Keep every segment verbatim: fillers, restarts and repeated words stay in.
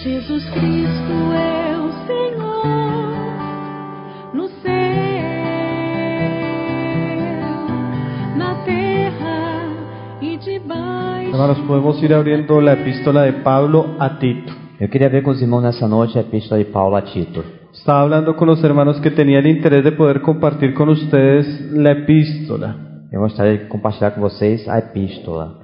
Jesus Cristo é o Senhor no céu, na terra e debaixo. Hermanos, podemos ir abriendo la epístola de Pablo a Tito. Eu queria ver com os irmãos nessa noite a epístola de Paulo a Tito. Estaba hablando con los hermanos que tenía el interés de poder compartir con ustedes la epístola. Eu gostaria de compartilhar com vocês a epístola.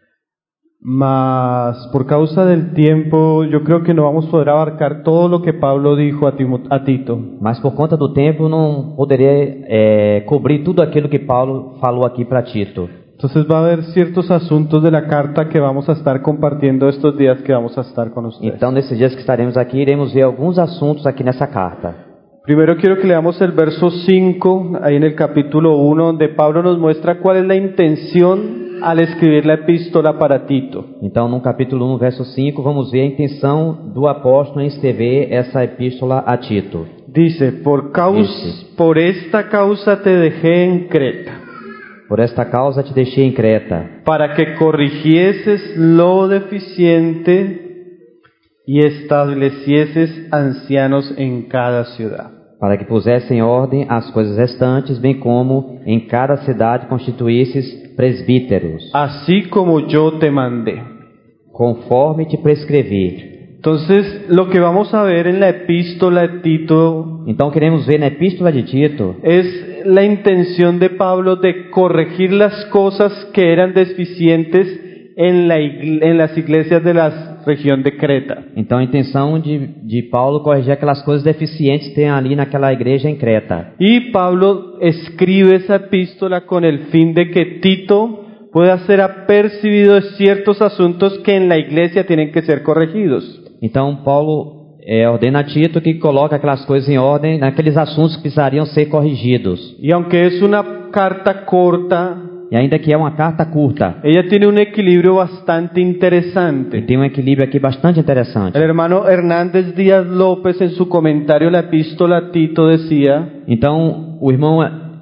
Mas por causa del tiempo, yo creo que no vamos a poder abarcar todo lo que Pablo dijo a, Timo, a Tito. Mas por conta do tempo, não poderia é, cobrir tudo aquilo que Paulo falou aqui para Tito. Entonces va a haber ciertos asuntos de la carta que vamos a estar compartiendo estos días que vamos a estar con ustedes. Então, nesses dias que estaremos aqui, iremos ver alguns assuntos aqui nessa carta. Primero quiero que leamos el verso cinco, ahí en el capítulo uno, donde Pablo nos muestra cuál es la intención al escribir la epístola para Tito. Então, no capítulo um, verso cinco, vamos ver a intenção do apóstolo em escrever essa epístola a Tito. Dice, por, causa, por esta causa te dejé en Creta. Por esta causa te deixei em Creta, para que corrigieses lo deficiente y establecieses ancianos en cada ciudad. Para que pusesse em ordem as coisas restantes, bem como em cada cidade constituísses presbíteros, así como yo te mandé, conforme te prescrevi. Entonces, lo que vamos a ver en la epístola de Tito, então queremos ver na epístola de Tito, es la intención de Pablo de corregir las cosas que eran deficientes en, la, en las iglesias de la región de Creta. Então a intenção de, de Paulo corrigir aquelas coisas deficientes que tem ali naquela igreja em Creta. Y Pablo escribe esa epístola con el fin de que Tito pueda ser apercibido de ciertos asuntos que en la iglesia tienen que ser corregidos. Então Paulo é, ordena a Tito que coloque aquelas coisas em ordem naqueles assuntos que precisariam ser corrigidos. Y aunque es una carta corta, e ainda que é uma carta curta, ella tiene un equilibrio bastante interesante. E tem um equilíbrio aqui bastante interessante. El hermano Hernández Díaz López en su comentario a la epístola a Tito decía. Então o irmão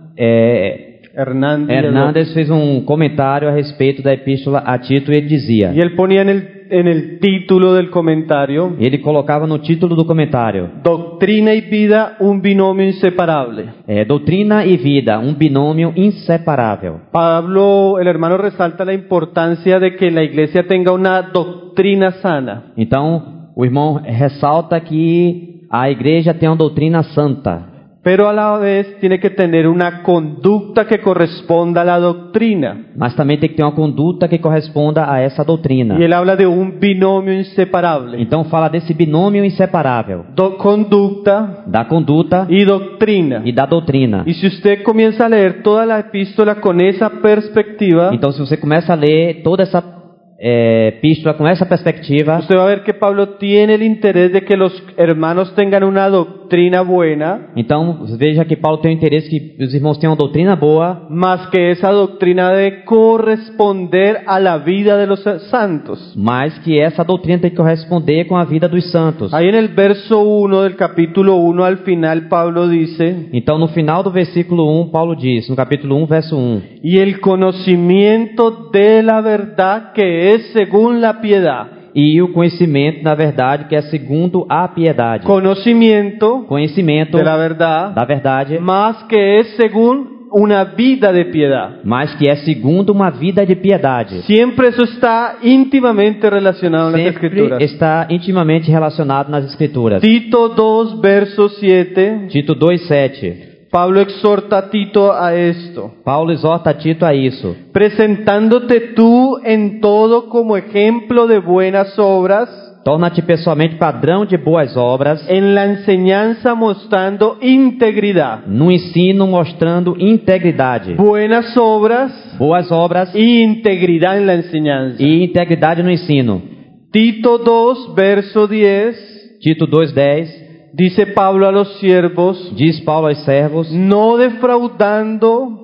é, Hernández, Hernández fez um comentário a respeito da epístola a Tito e ele dizia. Y él ponía en el en el título del comentario. Ele colocava no título do comentário. Doctrina y vida, un binomio inseparable. É, doutrina e vida, um binômio inseparável. Pablo, el hermano, resalta la importancia de que la iglesia tenga una doctrina sana. Então, o irmão ressalta que a igreja tem uma doutrina santa. Pero a la vez tiene que tener una conducta que corresponda a la doctrina. Mas também tem que ter uma conduta que corresponda a essa doutrina. Y él habla de un binomio inseparable. Então fala desse binômio inseparável. Do, conducta. Da conduta. Y doctrina. E da doutrina. Y si usted comienza a leer toda la epístola con esa perspectiva. Então se você começa a ler toda essa É, epístola com essa perspectiva, usted va a ver que Pablo tiene el interés de que los hermanos tengan una doctrina buena. Então veja que Paulo tem o interesse que os irmãos tenham uma doutrina boa, mas que essa doutrina debe corresponder a la vida de los santos. Mas que essa doutrina tem que corresponder com a vida dos santos. Aí no verso uno del capítulo uno al final Pablo dice. Então no final do versículo um Paulo diz, no capítulo um verso um. Y el conocimiento de la verdad que es según la piedad. E o conhecimento, na verdade, que é segundo a piedade. Conhecimento, conhecimento de la verdad, da verdade, mas que es según una vida de piedad. Mas que é segundo uma vida de piedade. Siempre eso está íntimamente relacionado en las Escrituras. Está intimamente relacionado nas Escrituras. Tito dos verso siete. Tito dois sete. Pablo exhorta a Tito a esto. Paulo exorta a Tito a isso. Presentándote tú en todo como ejemplo de buenas obras. Torna-te pessoalmente padrão de boas obras. En la enseñanza mostrando integridad. No ensino mostrando integridade. Buenas obras. Boas obras. Y integridad en la enseñanza. E integridade no ensino. Tito dos verso diez. Tito dois dez. Dice Pablo a los siervos. Diz Paulo aos servos. No defraudando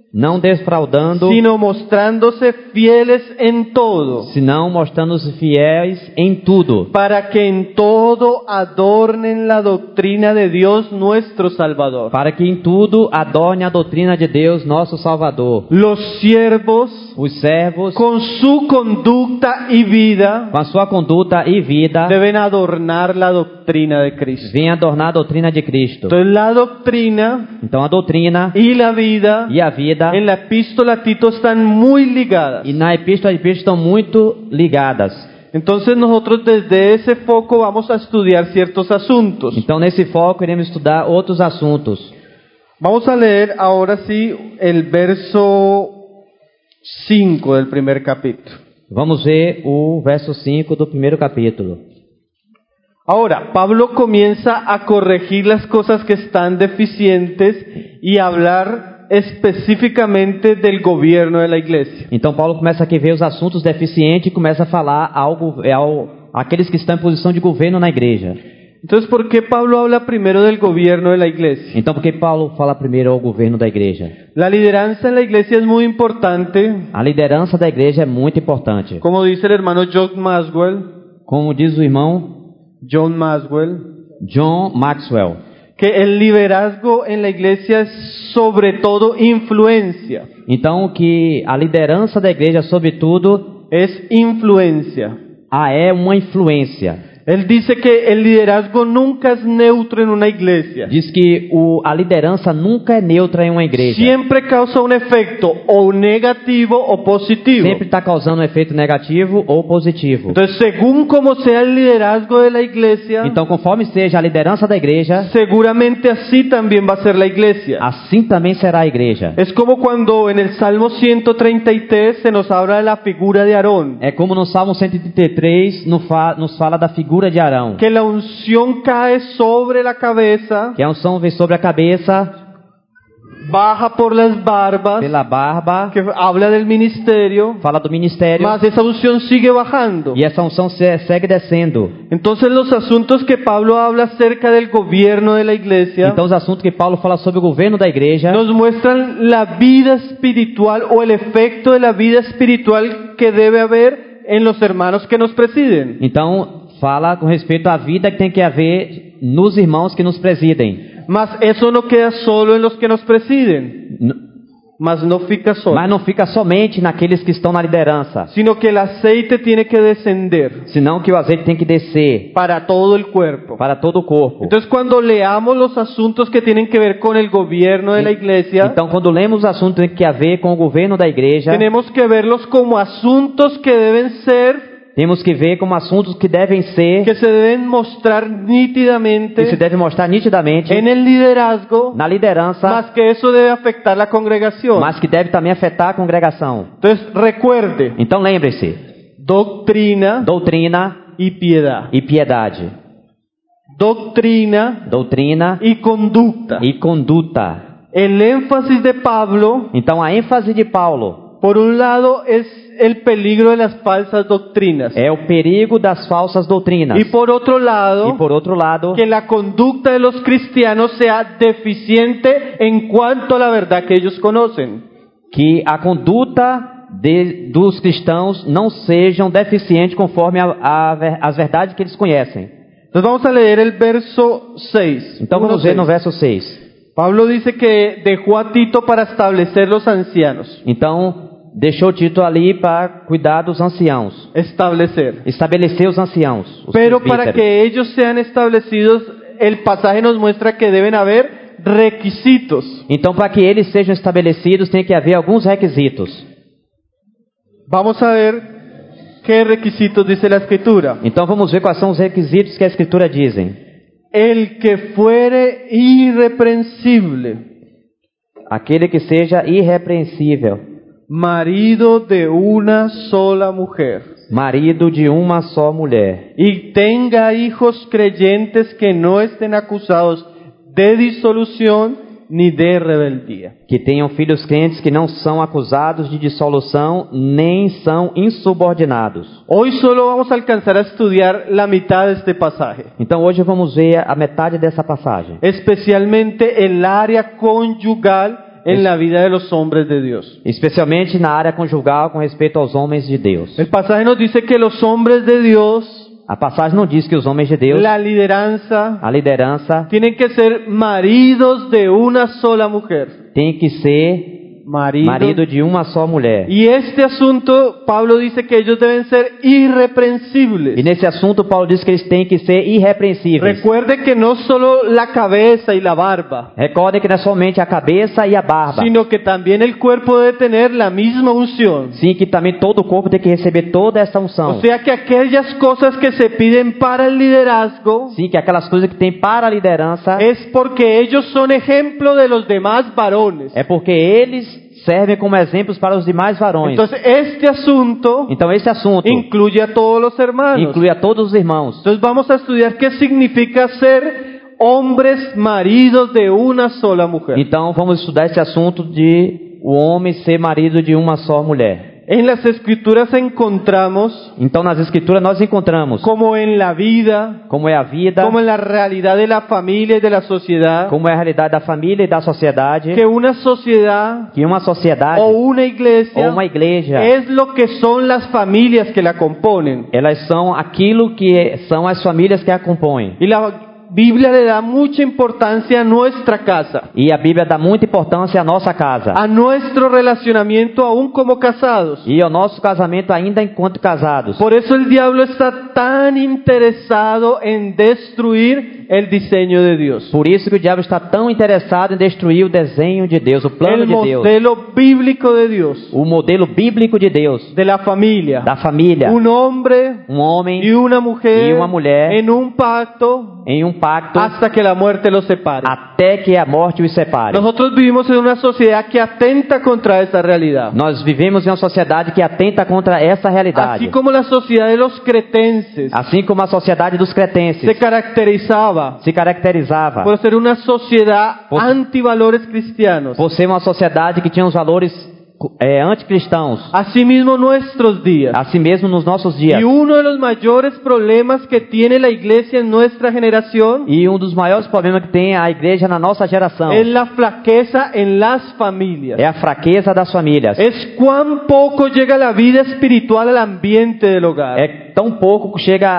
não defraudando, sino mostrándose fieles en todo, senão mostrando-se fiéis em tudo, para que en todo adornen la doctrina de Dios nuestro Salvador. para que em tudo adorne a doutrina de Deus, nosso Salvador. Los siervos, Os servos, con su conducta y vida, com a sua conduta e vida, deben adornar la doctrina de Cristo. vêm adornar a doutrina de Cristo. Entonces la doctrina Então a doutrina y la vida e a vida en la epístola a Tito están muy ligadas. e na epístola de Pedro estão muito ligadas. Entonces nosotros desde ese foco vamos a estudiar ciertos asuntos. Então nesse foco iremos estudar outros assuntos. Vamos a leer ahora sí el verso cinco del primer capítulo. Vamos ver o verso cinco do primeiro capítulo. Ahora, Pablo comienza a corregir las cosas que están deficientes y a hablar específicamente del gobierno de la iglesia. Então Paulo começa aqui a ver os assuntos deficientes e começa a falar algo ao aqueles que estão em posição de governo na igreja. Entonces, ¿por qué Pablo habla primero del gobierno de la iglesia? Então por que Paulo fala primeiro ao governo da igreja? La lideranza en la iglesia es muy importante, A liderança da igreja é muito importante. como dice el hermano John Maxwell, Como diz o irmão John Maxwell, John Maxwell, que el liderazgo en la iglesia es sobre todo influencia, então que a liderança da igreja, sobretudo, es influencia. ah, é uma influência. Él dice que el liderazgo nunca es neutro en una iglesia. Diz que o, a liderança nunca é neutra em uma igreja. Siempre causa un efecto o negativo o positivo. Sempre está causando um efeito negativo ou positivo. Entonces, según como sea el liderazgo de la iglesia, Então, conforme seja a liderança da igreja, seguramente así también va a ser la iglesia. assim também será a igreja. Es como cuando en el Salmo ciento treinta y tres se nos habla de la figura de Aarón, É como no Salmo cento e trinta e três nos fa, nos fala da figura de Arão, que la unción cae sobre la cabeza, que a unção vem sobre a cabeça, baja por las barbas, pela barba, que habla del ministerio, fala do ministério, mas esa unción sigue bajando. e essa unção se, segue descendo. Entonces los asuntos que Pablo habla acerca del gobierno de la iglesia Então, os assuntos que Paulo fala sobre o governo da igreja nos muestran la vida espiritual o el efecto de la vida espiritual que debe haber en los hermanos que nos presiden. Então, fala com respeito à vida que tem que haver nos irmãos que nos presidem. Mas eso no queda solo en los que nos presiden, N- mas no fica solo, Mas não fica somente naqueles que estão na liderança, sino que el aceite tiene que descender senão que o azeite tem que descer para todo el cuerpo. para todo o corpo. Entonces, cuando leamos los asuntos que tienen que ver con el gobierno de la iglesia, Então, quando lemos os assuntos que tem que haver com o governo da igreja, tenemos que verlos como asuntos que deben ser, temos que ver como assuntos que devem ser, que se deben mostrar que se nítidamente deve mostrar nitidamente en el liderazgo, na liderança, más que eso debe afectar la congregación. mas que deve também afetar a congregação. Entonces, recuerde, Então, lembre-se, doctrina doutrina y piedad. e piedade, Doctrina doutrina y conducta. e conduta. El énfasis de Pablo, Então, a ênfase de Paulo por un lado, es el peligro de las falsas doctrinas. é o perigo das falsas doutrinas. Y por otro lado, E por outro lado, que la conducta de los cristianos sea deficiente en cuanto a la verdad que ellos conocen. que a conduta de, dos cristãos não sejam deficientes conforme a, a, ver- as verdades que eles conhecem. Entonces vamos a leer el verso seis. Então Uno, vamos ver no seis. verso seis. Pablo dice que dejó a Tito para establecer los ancianos. Então, deixou Tito ali para cuidar dos anciãos, Establecer. estabelecer os anciãos, os Pero para presbíteros. que ellos sean establecidos, el pasaje nos muestra que deben haber requisitos. Então, para que eles sejam estabelecidos, tem que haver alguns requisitos. Vamos a ver qué requisitos dice la Escritura. Então, vamos ver quais são os requisitos que a Escritura dizem. El que fuere irreprensible, Aquele que seja irrepreensível, marido de una sola mujer, marido de uma só mulher, y tenga hijos creyentes que no estén acusados de disolución ni de rebeldía. que tenham filhos crentes que não são acusados de dissolução, nem são insubordinados. Hoy solo vamos a alcanzar a estudiar la mitad de este pasaje, Então hoje vamos ver a metade dessa passagem. especialmente el área conyugal en la vida de los hombres de Dios. especialmente na área conjugal com respeito aos homens de Deus. El pasaje nos dice que los hombres de Dios, A passagem não diz que os homens de Deus, la lideranza, a liderança, tienen que ser maridos de una sola mujer. tem que ser Marido. marido de uma só mulher. Y este asunto, Pablo dice que ellos deben ser irreprensibles. E nesse assunto, Paulo diz que eles têm que ser irrepreensíveis. Recuerde que no solo la cabeza y la barba, Recordem que não é somente a cabeça e a barba, sino que también el cuerpo debe tener la misma unción. sim, que também todo o corpo tem que receber toda essa unção. O sea que aquellas cosas que se piden para el liderazgo Sim, que aquelas coisas que tem para a liderança es porque ellos son ejemplo de los demás varones. é porque eles servem como exemplos para os demais varões. Entonces este asunto Então esse assunto incluye a todos los hermanos. inclui a todos os irmãos. Entonces vamos a estudiar qué significa ser hombres maridos de una sola mujer. Então vamos estudar esse assunto de o homem ser marido de uma só mulher. En las escrituras encontramos, Então nas escrituras nós encontramos como en la vida, como é a vida, como en la realidad de la familia y de la sociedad, como é a realidade da família e da sociedade, que una sociedad que uma sociedade o una iglesia ou uma igreja, es lo que son las familias que la componen. elas são aquilo que são as famílias que a compõem. Y la Biblia le da mucha importancia a nuestra casa, E a Bíblia dá muita importância à nossa casa a nuestro relacionamiento aún como casados. e ao nosso casamento ainda enquanto casados. Por eso el diablo está tan interesado en destruir el diseño de Dios. Por isso que o diabo está tão interessado em destruir o desenho de Deus, o plano El de Deus, modelo bíblico de Dios, o modelo bíblico de Deus, de la familia, da família, un hombre um homem y una mujer y una mujer en un pacto em um pacto hasta que la muerte los separe. até que a morte os separe. Nosotros vivimos en una sociedad que atenta contra esa realidad. Nós vivemos em uma sociedade que atenta contra essa realidade, Así como la sociedad de los cretenses assim como a sociedade dos cretenses se caracterizaba se caracterizava por ser una sociedad Por- antivalores cristianos. por ser uma sociedade que tinha os valores é, anticristãos, Asimismo nuestros días. assim mesmo nos nossos dias. Y uno de los mayores problemas que tiene la iglesia en nuestra generación E um dos maiores problemas que tem a igreja na nossa geração es la flaqueza en las familias. é a fraqueza das famílias. Es cuán poco llega la vida espiritual al ambiente del hogar. É tão pouco que chega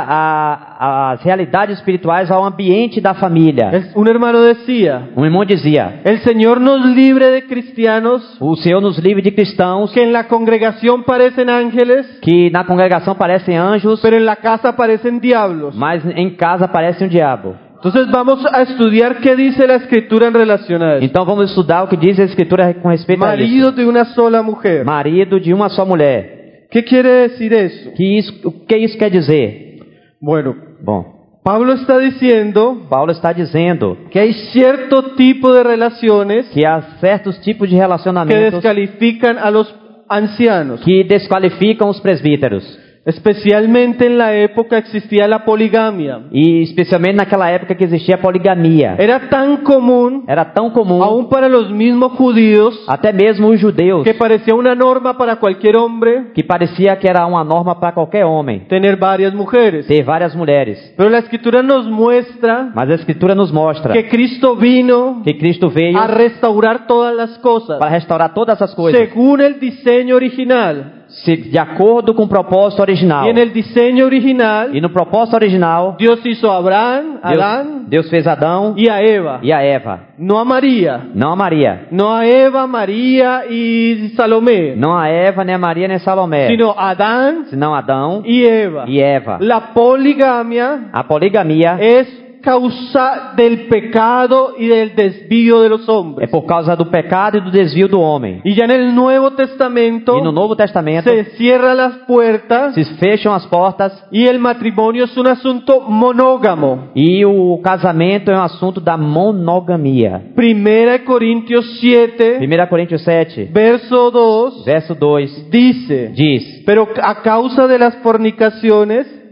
a- as realidades espirituais ao ambiente da família. Es- Un hermano decía, Um irmão dizia: el Señor nos libre de cristianos o Senhor nos livre de cristãos que en la congregación parecen ángeles, que na congregação parecem anjos, pero en la casa parecen diablos. mas em casa parece um diabo. Entonces vamos a estudiar qué dice la escritura en relación a eso. Então vamos estudar o que diz a Escritura com respeito a isso. Marido de una sola mujer. Marido de uma só mulher. ¿Qué quiere decir eso? Que isso, o que isso quer dizer? Bueno, Bom, Pablo está diciendo Paulo está dizendo que hay cierto tipo de relaciones que há certos tipos de que relacionamentos descalifican a los ancianos. que desqualificam os presbíteros. Especialmente en la época existía la poligamia. E especialmente naquela época que existia a poligamia. Era tan común, Era tão comum, aún para los mismos judíos, até mesmo os judeus, que parecía una norma para cualquier hombre que parecia que era uma norma para qualquer homem, tener varias mujeres. ter várias mulheres. Pero la escritura nos muestra Mas a Escritura nos mostra que Cristo vino que Cristo veio a restaurar todas las cosas para restaurar todas as coisas, según el diseño original. se- de acordo com o propósito original. Y en el diseño original, E no propósito original, Dios hizo a Abraham, a Adán Deus, Deus fez Adão y a Eva, e a Eva, no a María, não a Maria. no a Eva, María y Salomé, Não a Eva, nem a Maria, nem a Salomé. sino a Adán Senão Adão y Eva. e Eva. La poligamia A poligamia es causa del pecado y del desvío de los é hombres. por causa do pecado e do desvio do homem. Y ya en el Nuevo Testamento E no Novo Testamento se cierran las puertas se fecham as portas y el matrimonio es un asunto monógamo. e o casamento é um assunto da monogamia. Primera de Corintios siete, primeira Coríntios sete, verso dos, verso dois, dice, diz: pero a causa de las fornicaciones,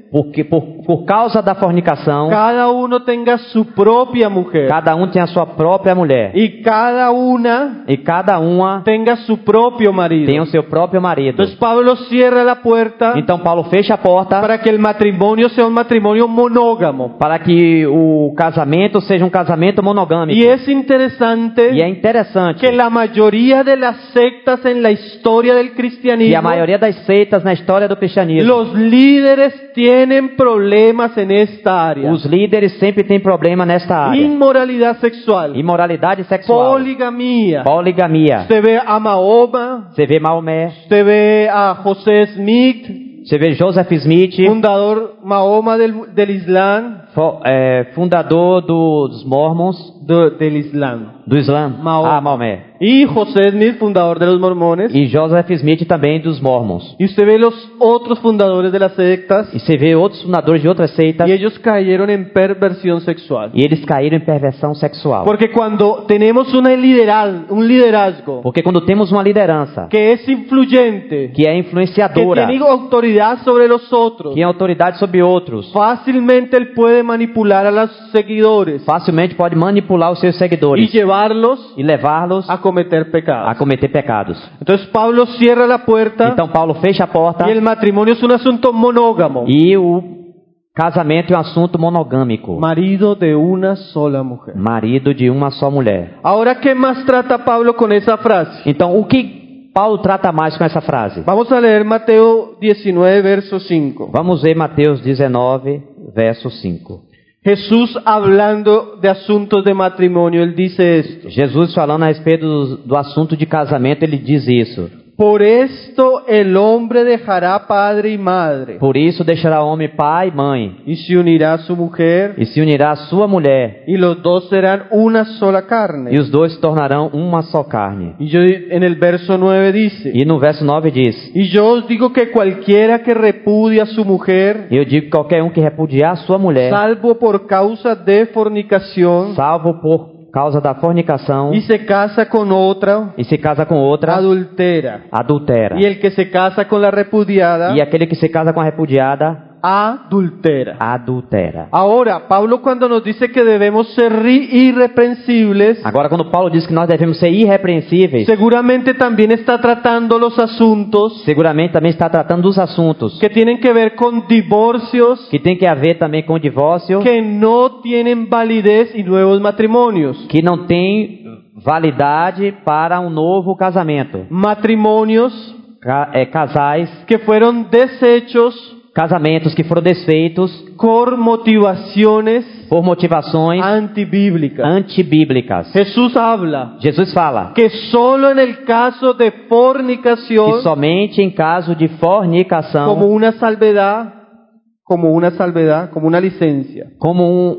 porque por, por causa da fornicação, cada uno tenga su propia mujer cada um tem a sua própria mulher y cada una e cada uma tenga su propio marido. tem o seu próprio marido. Entonces Pablo cierra la puerta Então Paulo fecha a porta para que el matrimonio sea un matrimonio monógamo. para que o casamento seja um casamento monogâmico. Y es interesante E é interessante que la mayoría de las sectas en la historia del que a cristianismo, maioria das seitas na história do cristianismo, los líderes tienen problemas en esta área. os líderes sempre têm problema nesta área. Inmoralidad sexual, Imoralidade sexual, poligamia. poligamia. Usted ve a Mahoma, Você vê Maomé, usted ve a José Smith, você vê Joseph Smith, fundador Mahoma del, del Islam, fo- é, fundador dos Mormons, do- del Islam. do Islã. Mahoma. Ah, Maomé. Y José Smith, fundador de los mormones. E Joseph Smith também dos Mormons. Y usted ve los otros fundadores de las sectas, E você vê outros fundadores de outras seitas, y ellos cayeron en perversión sexual. e eles caíram em perversão sexual. Porque cuando tenemos una lideral, un liderazgo Porque quando temos uma liderança que es influyente, que é que influenciadora, tiene autoridad sobre los otros, que tem autoridade sobre outros, fácilmente él puede manipular a los seguidores facilmente pode manipular os seus y seguidores llevarlos e levá-los a cometer a pecados. cometer pecados. Entonces Pablo cierra la puerta Então Paulo fecha a porta y el matrimonio es un asunto monógamo. e o casamento é um assunto monogâmico. Marido de una sola mujer. Marido de uma só mulher. Ahora, ¿qué más trata Pablo con esa frase? Então, o que Paulo trata mais com essa frase? Vamos a leer Mateo diecinueve, verso cinco. Vamos ver Mateus dezenove, verso cinco. Jesús hablando de asuntos de matrimonio, él dice esto: Jesus falando a respeito do, do assunto de casamento, ele diz isso. por esto el hombre dejará padre y madre Por isso deixará o homem pai e mãe, y se unirá a su mujer e se unirá à sua mulher, y los dos serán una sola carne. e os dois se tornarão uma só carne. Y yo en el verso nueve dice: E no verso nove diz: y yo os digo que cualquiera que repudie a su mujer, Eu digo que qualquer um que repudiar a sua mulher, salvo por causa de fornicación, salvo por causa da fornicação, y se casa con otra, e se casa com outra, adultera. adultera. Y el que se casa con la repudiada, E aquele que se casa com a repudiada, adultera. adultera. Ahora, Pablo cuando nos dice que debemos ser ri- irreprensibles, Agora, quando Paulo diz que nós devemos ser irrepreensíveis, seguramente también está tratando los asuntos seguramente também está tratando dos assuntos que tienen que ver con divorcios que tem que haver também com o divórcio, que no tienen validez y nuevos matrimonios. que não tem validade para um novo casamento. Matrimonios Ca- é, casais, que fueron deshechos casamentos que foram desfeitos por motivaciones por motivações antibíblicas. antibíblicas. Jesús habla Jesus fala que solo en el caso de que fornicación, somente em caso de fornicação, como una salvedad, como una salvedad, como una licencia, como um,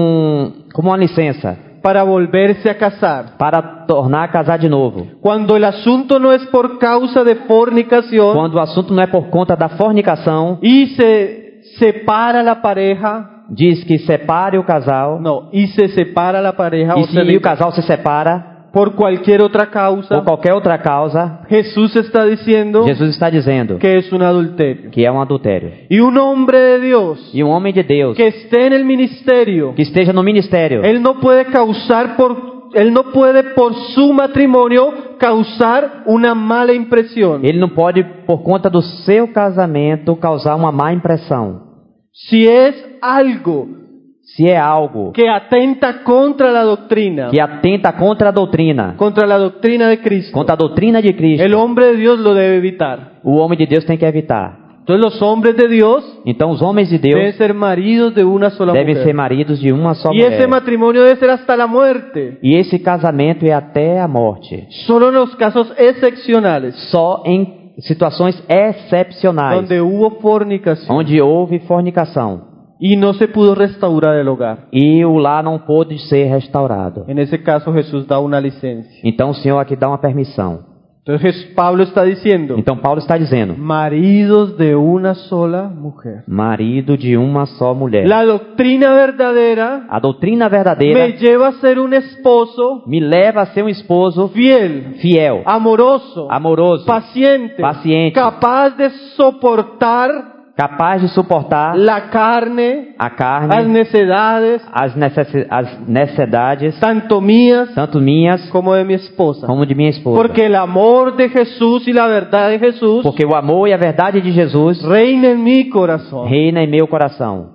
um como uma licença para volverse a casar. para tornar a casar de novo. Cuando el asunto no es por causa de fornicación Quando o assunto não é por conta da fornicação, y se separa la pareja, diz que separe o casal, no, y se separa la pareja, e o sea, se o casal se separa por cualquier otra causa, por qualquer outra causa, Jesús está diciendo Jesus está dizendo que es un adulterio. que é um adultério. Y un hombre de Dios E um homem de Deus que esté en el ministerio, que esteja no ministério, él no puede causar por, él no puede por su matrimonio causar una mala impresión. ele não pode, por conta do seu casamento, causar uma má impressão. Si es algo Se é algo que atenta contra la doctrina, que atenta contra a doutrina, contra la doctrina de Cristo, contra a doutrina de Cristo, el hombre de Dios lo debe evitar. o homem de Deus tem que evitar. Entonces los hombres de Dios Então os homens de deben Deus ser maridos de una sola devem mujer. ser maridos de uma só Y ese mulher. matrimonio debe ser hasta la muerte. E esse casamento é até a morte. Solo en los casos excepcionales, Só em situações excepcionais, donde hubo fornicación onde houve fornicação y no se pudo restaurar el hogar. e o lar não pôde ser restaurado. En ese caso Jesús da una licencia. Então o Senhor aqui dá uma permissão. Entonces Pablo está diciendo, Então Paulo está dizendo: maridos de una sola mujer. marido de uma só mulher. La doctrina verdadera A doutrina me verdadeira lleva a ser un esposo me leva a ser um esposo fiel, fiel, amoroso, amoroso, paciente, paciente, capaz de soportar capaz de suportar la carne, a as carne, necedades, as, necessi- as necessidades, tanto mías tanto minhas como de mi esposa. como de minha esposa. Porque el amor de Jesús y la verdad de Jesús Porque o amor e a verdade de Jesus reina en mi corazón. reina em meu coração.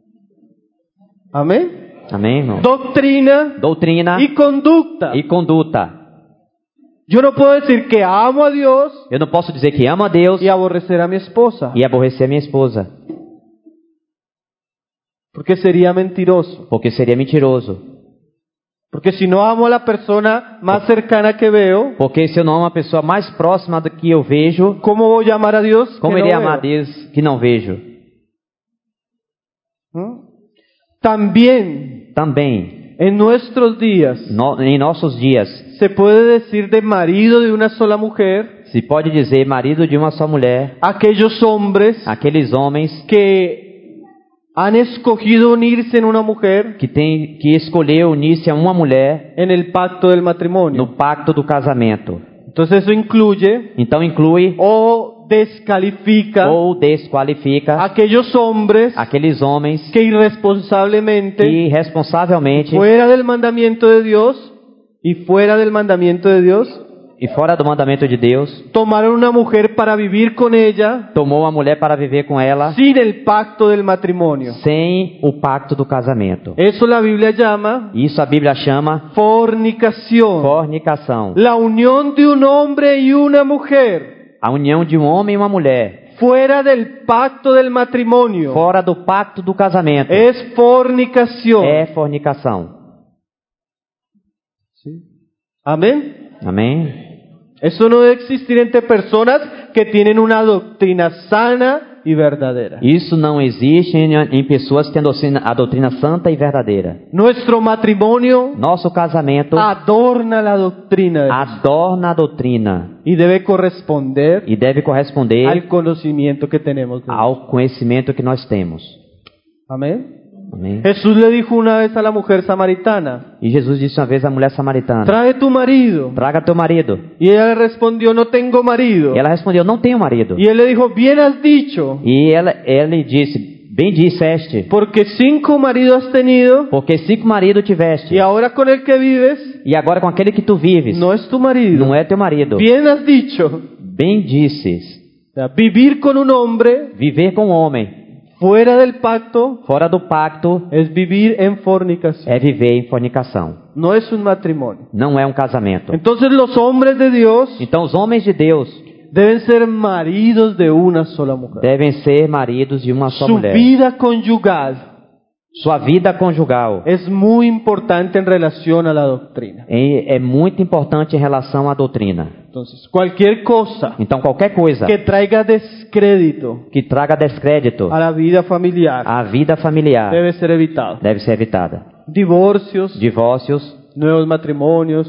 Amén. Amém, irmão? Doctrina Doutrina y conducta. e conduta. Yo no puedo decir que amo a Dios Eu não posso dizer que amo a Deus y aborrecer a mi esposa, e aborrecer a minha esposa, porque sería mentiroso. porque seria mentiroso. Porque si no amo a la persona más cercana que veo, Porque se eu não amo a pessoa mais próxima do que eu vejo, ¿cómo voy a amar a Dios que como no irei amar a veo? Deus que não vejo? ¿Mm? También Também, en nuestros días no, em nossos dias, se puede decir de marido de una sola mujer, se pode dizer marido de uma só mulher, aquellos hombres aqueles homens que han escogido unirse en una mujer que tem que escolheu unir-se a uma mulher en el pacto del matrimonio. no pacto do casamento. Entonces eso incluye Então inclui o descalifica ou desqualifica aquellos hombres aqueles homens que irresponsablemente, que irresponsavelmente fuera del mandamiento de Dios y fuera del mandamiento de Dios, e fora do mandamento de Deus, tomaron una mujer para vivir con ella tomou uma mulher para viver com ela sin el pacto del matrimonio. sem o pacto do casamento. Eso la Biblia llama Isso a Bíblia chama fornicación. fornicação. La unión de un hombre y una mujer A união de um homem e uma mulher fuera del pacto del matrimonio fora do pacto do casamento es fornicación. é fornicação. Amén. Amém? Eso no debe existir entre personas que tienen una doctrina sana y verdadera. Isso não existe em, em pessoas que têm a doutrina, a doutrina santa e verdadeira. Nuestro matrimonio Nosso casamento adorna la doctrina de Dios adorna a doutrina y debe corresponder e deve corresponder al conocimiento que tenemos de Dios. ao conhecimento que nós temos. Amén. Amém? Jesús le dijo una vez a la mujer samaritana: E Jesus disse uma vez à mulher samaritana: trae tu marido. traga teu marido. Y ella le respondió: no tengo marido. E ela respondeu: não tenho marido. Y él le dijo: bien has dicho, E ela, ele disse: bem disseste, porque cinco maridos has tenido porque cinco maridos tiveste, y ahora con el que vives e agora com aquele que tu vives, no es tu marido. não é teu marido. Bien has dicho. Bem disses, O sea, vivir con un hombre viver com um homem fuera del pacto fora do pacto es vivir en fornicación. é viver em fornicação. No es un matrimonio. Não é um casamento. Entonces los hombres de Dios Então os homens de Deus deben ser maridos de una sola mujer. devem ser maridos de uma só Su mulher. vida conyugal Sua vida conjugal es muy importante en relación a la doctrina. é, é muito importante em relação à doutrina. Entonces, cualquier cosa Então qualquer coisa que traiga descrédito que traga descrédito a la vida familiar à vida familiar debe ser evitado. deve ser evitada. Divorcios, Divórcios, nuevos matrimonios,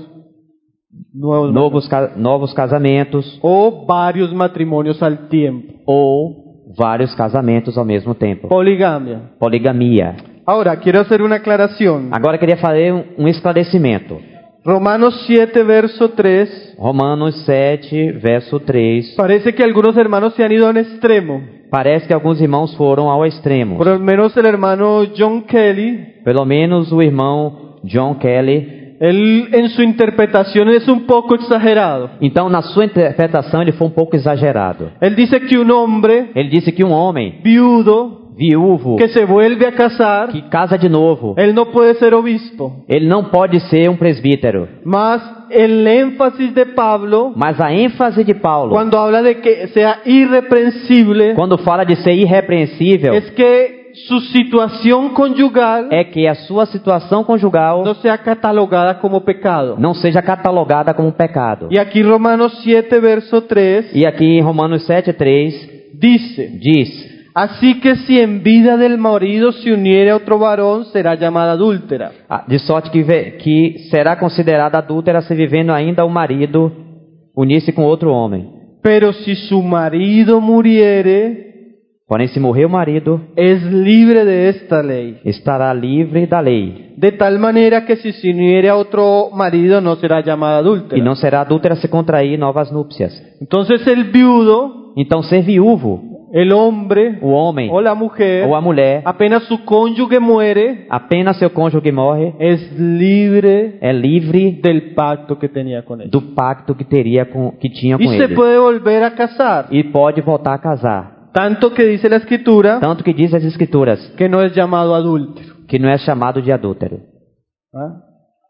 nuevos novos, ca- novos casamentos o varios matrimonios al tiempo. ou vários casamentos ao mesmo tempo. Poligamia. Poligamia. Ahora, quiero hacer una aclaración. Agora eu queria fazer um, um esclarecimento. Romanos siete, verso tres. Romanos sete, verso três. Parece que algunos hermanos se han ido a un extremo. Parece que alguns irmãos foram ao extremo. Por lo menos el hermano John Kelly, Pelo menos o irmão John Kelly. él en su interpretación es un poco exagerado. Então, na sua interpretação, ele foi um pouco exagerado. Él dice que un hombre Ele disse que um homem viudo viúvo que se vuelve a casar, que casa de novo, él no puede ser obispo. ele não pode ser um presbítero. Más el énfasis de Pablo, Mas a ênfase de Paulo, cuando habla de que sea irreprensible, quando fala de ser irrepreensível, es que su situación conyugal é que a sua situação conjugal no sea catalogada como pecado. não seja catalogada como pecado. Y aquí Romanos siete, verso tres, E aqui em Romanos sete, três, dice: diz: así que si en vida del marido se uniere a otro varón, será llamada adúltera. ah, de sorte que, ve- que será considerada adúltera se vivendo ainda o marido unir-se com outro homem. Pero si su marido muriere, Porém, se morrer o marido, es libre de esta ley. estará livre da lei. De tal manera que si se uniere a otro marido, no será llamada adúltera. E não será adúltera se contrair novas núpcias. Entonces el viudo Então, ser viúvo el hombre o homem o la mujer, ou a mulher, apenas su cónyuge muere, apenas seu cônjuge morre, es libre é livre del pacto que tenía con él. do pacto que teria com, que tinha com Y se ele. puede volver a casar. E pode voltar a casar. Tanto que dice la escritura Tanto que diz as escrituras que no es llamado adúltero. que não é chamado de adúltero. ¿Ah?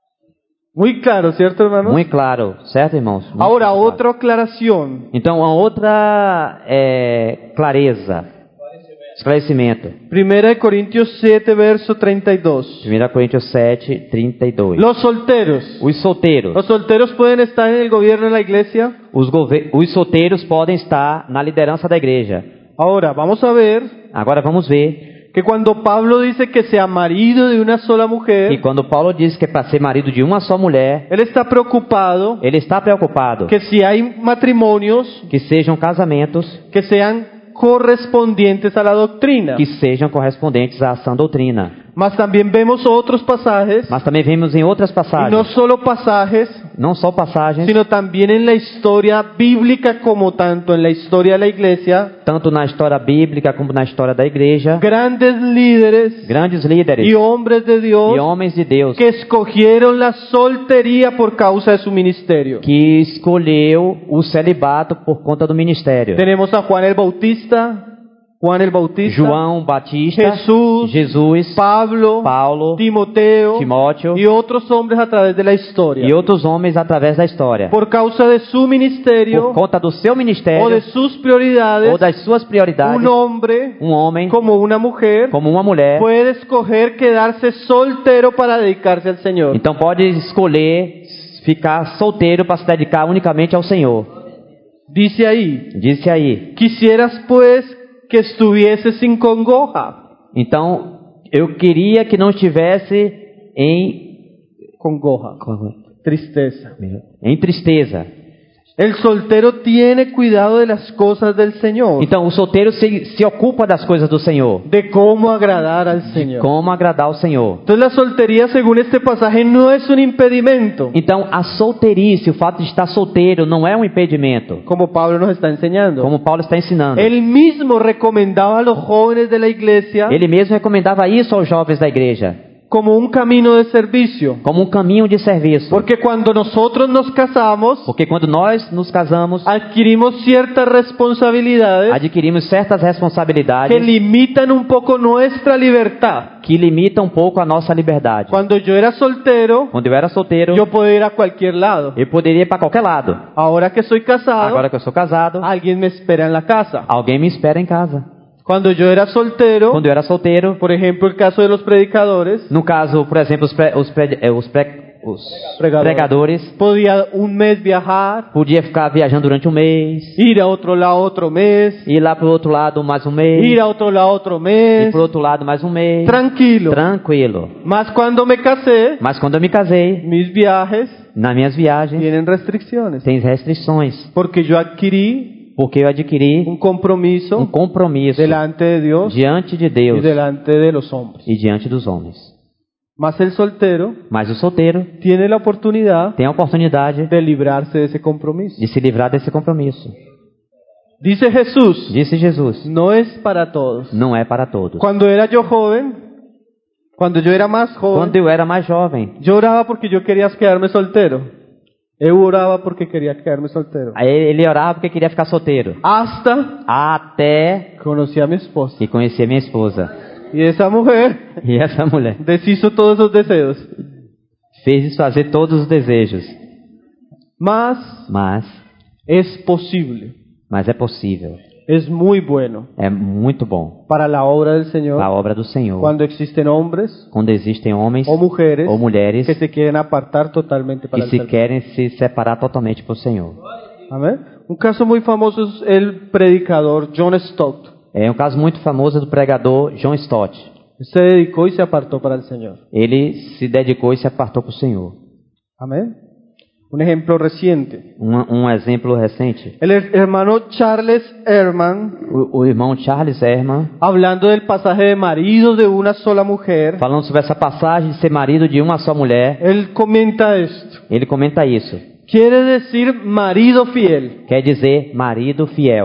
Muy claro, ¿cierto, hermanos? Muito claro, certo, irmãos? Muito Ahora, claro. otra aclaración. Então, uma outra é, clareza, esclarecimento. Primera de Corintios siete, verso treinta y dos. primeira Coríntios sete, trinta e dois. Los solteros. Os solteiros. Los solteros pueden estar en el gobierno de la iglesia. Os, gover- os solteiros podem estar na liderança da igreja. Ahora, vamos a ver Agora vamos ver que cuando Pablo dice que sea marido de una sola que mujer, quando Paulo diz que é para ser marido de uma só mulher, él está preocupado ele está preocupado que si hay matrimonios que sejam casamentos que sean correspondientes a la doctrina. que sejam correspondentes à sã doutrina. Mas también vemos otros pasajes, Mas também vemos em outras y passagens, no solo pasajes, não só passagens, sino también en la historia bíblica como tanto en la historia de la iglesia, tanto na história bíblica como na história da igreja, grandes líderes grandes líderes y hombres de e Dios homens de Deus que escogieron la soltería por causa de su ministerio. que escolheu o celibato por conta do ministério. Tenemos a Juan el Bautista, Juan el Bautista, João Batista, Jesús, Jesus, Pablo, Paulo, Timoteo Timóteo y otros hombres a través de la historia. e outros homens através da história. Por causa de su Por ministerio conta do seu o de ministério sus prioridades, ou das suas prioridades, un hombre um homem, como una mujer como uma mulher, puede escoger quedarse soltero para dedicarse al Señor. então pode escolher ficar solteiro para se dedicar unicamente ao Senhor. Dice ahí, Disse aí. quisieras pues que estuviese sin congoja. Então, eu queria que não estivesse em Congoja, tristeza. em tristeza. El soltero tiene cuidado de las cosas del Señor, Então, o solteiro se, se ocupa das coisas do Senhor, de cómo agradar al Señor. como agradar ao Senhor. Entonces la soltería, según este pasaje, no es un impedimento, Então, a solteirice, o fato de estar solteiro, não é um impedimento, como Pablo nos está enseñando. como Paulo está ensinando. Él mismo recomendaba a los jóvenes de la iglesia Ele mesmo recomendava isso aos jovens da igreja, como un camino de servicio. como um caminho de serviço. Porque cuando nosotros nos casamos, Porque quando nós nos casamos, adquirimos ciertas responsabilidades adquirimos certas que responsabilidades limitan un poco nuestra libertad. que limitam um pouco a nossa liberdade. Cuando yo era soltero, Quando eu era solteiro, yo podía ir a cualquier lado. eu poderia ir para qualquer lado. Ahora que soy casado, Agora que eu sou casado, alguien me espera en la casa. alguém me espera em casa. Cuando yo era soltero, Quando eu era solteiro, por ejemplo, el caso de los predicadores, no caso, por exemplo, os, pre, os, pre, eh, os, pre, os Pregadores. pregadores, podía un mes viajar, podia ficar viajando durante um mês, ir a otro lado otro mes, ir lá para o outro lado mais um mês, ir a otro lado otro ir mes, para o outro lado mais um mês, tranquilo. tranquilo. Mas cuando me casé, Mas quando eu me casei, mis viajes nas minhas viagens, tienen restricciones, tem restrições, porque yo adquirí porque eu adquiri un compromiso um compromisso delante de Dios diante de y Deus delante de los hombres. e diante dos homens. Mas el soltero Mas o solteiro tiene la oportunidad tem a oportunidade de librarse de ese compromiso. de se livrar desse compromisso. Dice Jesús, Disse Jesus, no es para todos. não é para todos. Cuando era yo joven, cuando yo era más joven, Quando eu era mais jovem, yo oraba porque yo quería quedarme soltero. Eu oraba porque quería quedarme soltero. aí ele orava porque queria ficar solteiro. Hasta Até conocí a mi esposa. que conheci a minha esposa. Y esa mujer E essa mulher deshizo todos esos deseos. fez desfazer todos os desejos. Mas Mas, es posible, mas é possível. es muy bueno É muito bom para la obra del a Señor obra do Senhor. cuando existen hombres Quando existem homens o mujeres ou mulheres que se quieren apartar totalmente para que el se servicio. querem se separar totalmente para o Senhor. Amén. Un caso muy famoso es el predicador John Stott. É um caso muito famoso do pregador John Stott. Se dedicó y se apartó para el Señor. Ele se dedicou e se apartou para o Senhor. Amén. Un ejemplo reciente. Um, um exemplo recente, El her- hermano Charles Ehrman, o, o irmão Charles Ehrman, hablando del pasaje de marido de una sola mujer, falando sobre essa passagem de ser marido de uma só mulher, él comenta esto. ele comenta isso. Quiere decir marido fiel. Quer dizer marido fiel.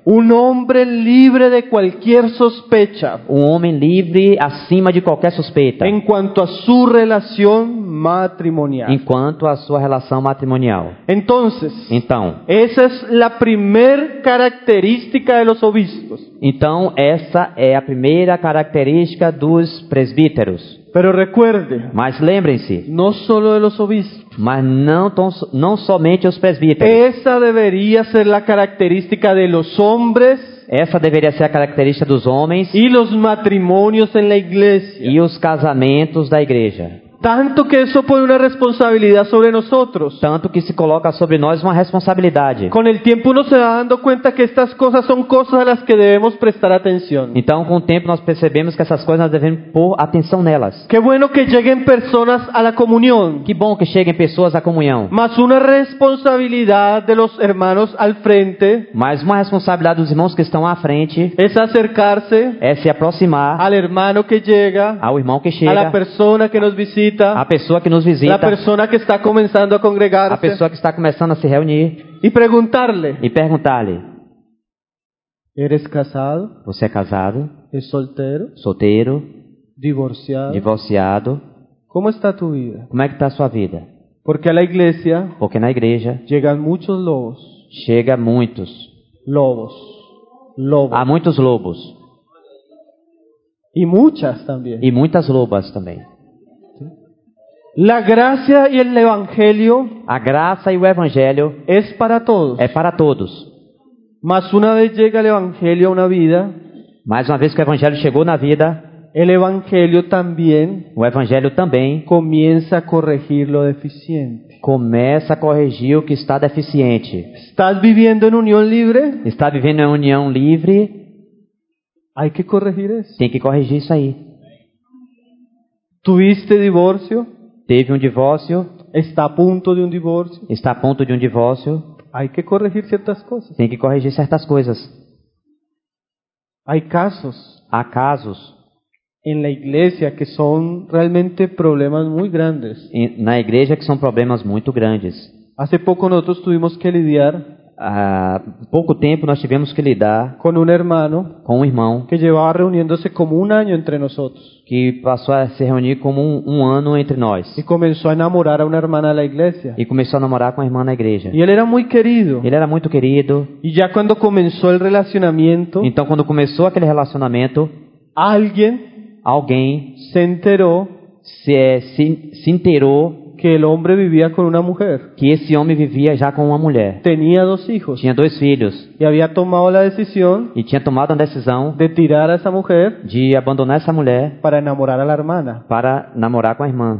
Un hombre libre de cualquier sospecha Um homem livre acima de qualquer suspeita, en cuanto a su relación matrimonial. enquanto a sua relação matrimonial. Entonces, Então, esa es la primer característica de los obispos. então essa é a primeira característica dos presbíteros. Pero recuerde, Mas lembrem-se, no solo de los obispos. mas não, tão, não somente os presbíteros. Esa debería ser la característica de los hombres Essa deveria ser a característica dos homens y los matrimonios en la iglesia. e os casamentos da igreja. Tanto que eso pone una responsabilidad sobre nosotros. Tanto que se coloca sobre nós uma responsabilidade. Con el tiempo uno se va dando cuenta que estas cosas son cosas a las que debemos prestar atención. Então, com o tempo, nós percebemos que essas coisas nós devemos pôr atenção nelas. Qué bueno que lleguen personas a la comunión, Que bom que cheguem pessoas à comunhão. mas una responsabilidad de los hermanos al frente Mas uma responsabilidade dos irmãos que estão à frente es acercarse é se aproximar al hermano que llega, ao irmão que a la chega, persona que nos visita, à pessoa que nos la visita, persona que está comenzando a à congregarse pessoa que está começando a se reunir y preguntarle, e perguntar-lhe: ¿eres casado? você é casado, ¿Es soltero? solteiro, ¿Divorciado? divorciado? ¿Cómo está tu vida? Como é que está a sua vida? Porque a la iglesia Porque na igreja llegan muchos lobos, chega muitos, lobos, lobos, há muitos lobos y muchas también. e muitas lobas também. La gracia y el evangelio A graça e o evangelho es para todos. é para todos. Mas una vez llega el evangelio a una vida, Mais uma vez que o evangelho chegou na vida, el evangelio también o evangelho também comienza a corregir lo deficiente. começa a corrigir o que está deficiente. ¿Estás viviendo en unión libre? Está vivendo em união livre, Hay que corregir eso. tem que corrigir isso aí. ¿Tuviste divorcio? Teve um divórcio, ¿Está a punto de un divorcio? está a ponto de um divórcio, Hay que corregir ciertas cosas. tem que corrigir certas coisas. Hay casos Há casos en la iglesia que son realmente problemas muy grandes. em- na igreja que são problemas muito grandes. Hace poco nosotros tuvimos que lidiar Há pouco tempo nós tivemos que lidar con un hermano com um irmão que llevaba reuniéndose como un año entre nosotros que passou a se reunir como um, um ano entre nós y comenzó a enamorar a una hermana de la iglesia. e começou a namorar com a irmã na igreja. Y él era muy querido. Ele era muito querido. Y ya cuando comenzó el relacionamiento, Então, quando começou aquele relacionamento, alguien alguém se enteró se, eh, se, se inteirou que el hombre vivía con una mujer, que esse homem vivia já com uma mulher. tenía dos hijos Tinha dois filhos y había tomado la decisión e tinha tomado uma decisão de tirar a esa mujer de abandonar essa mulher para enamorar a la hermana. para namorar com a irmã.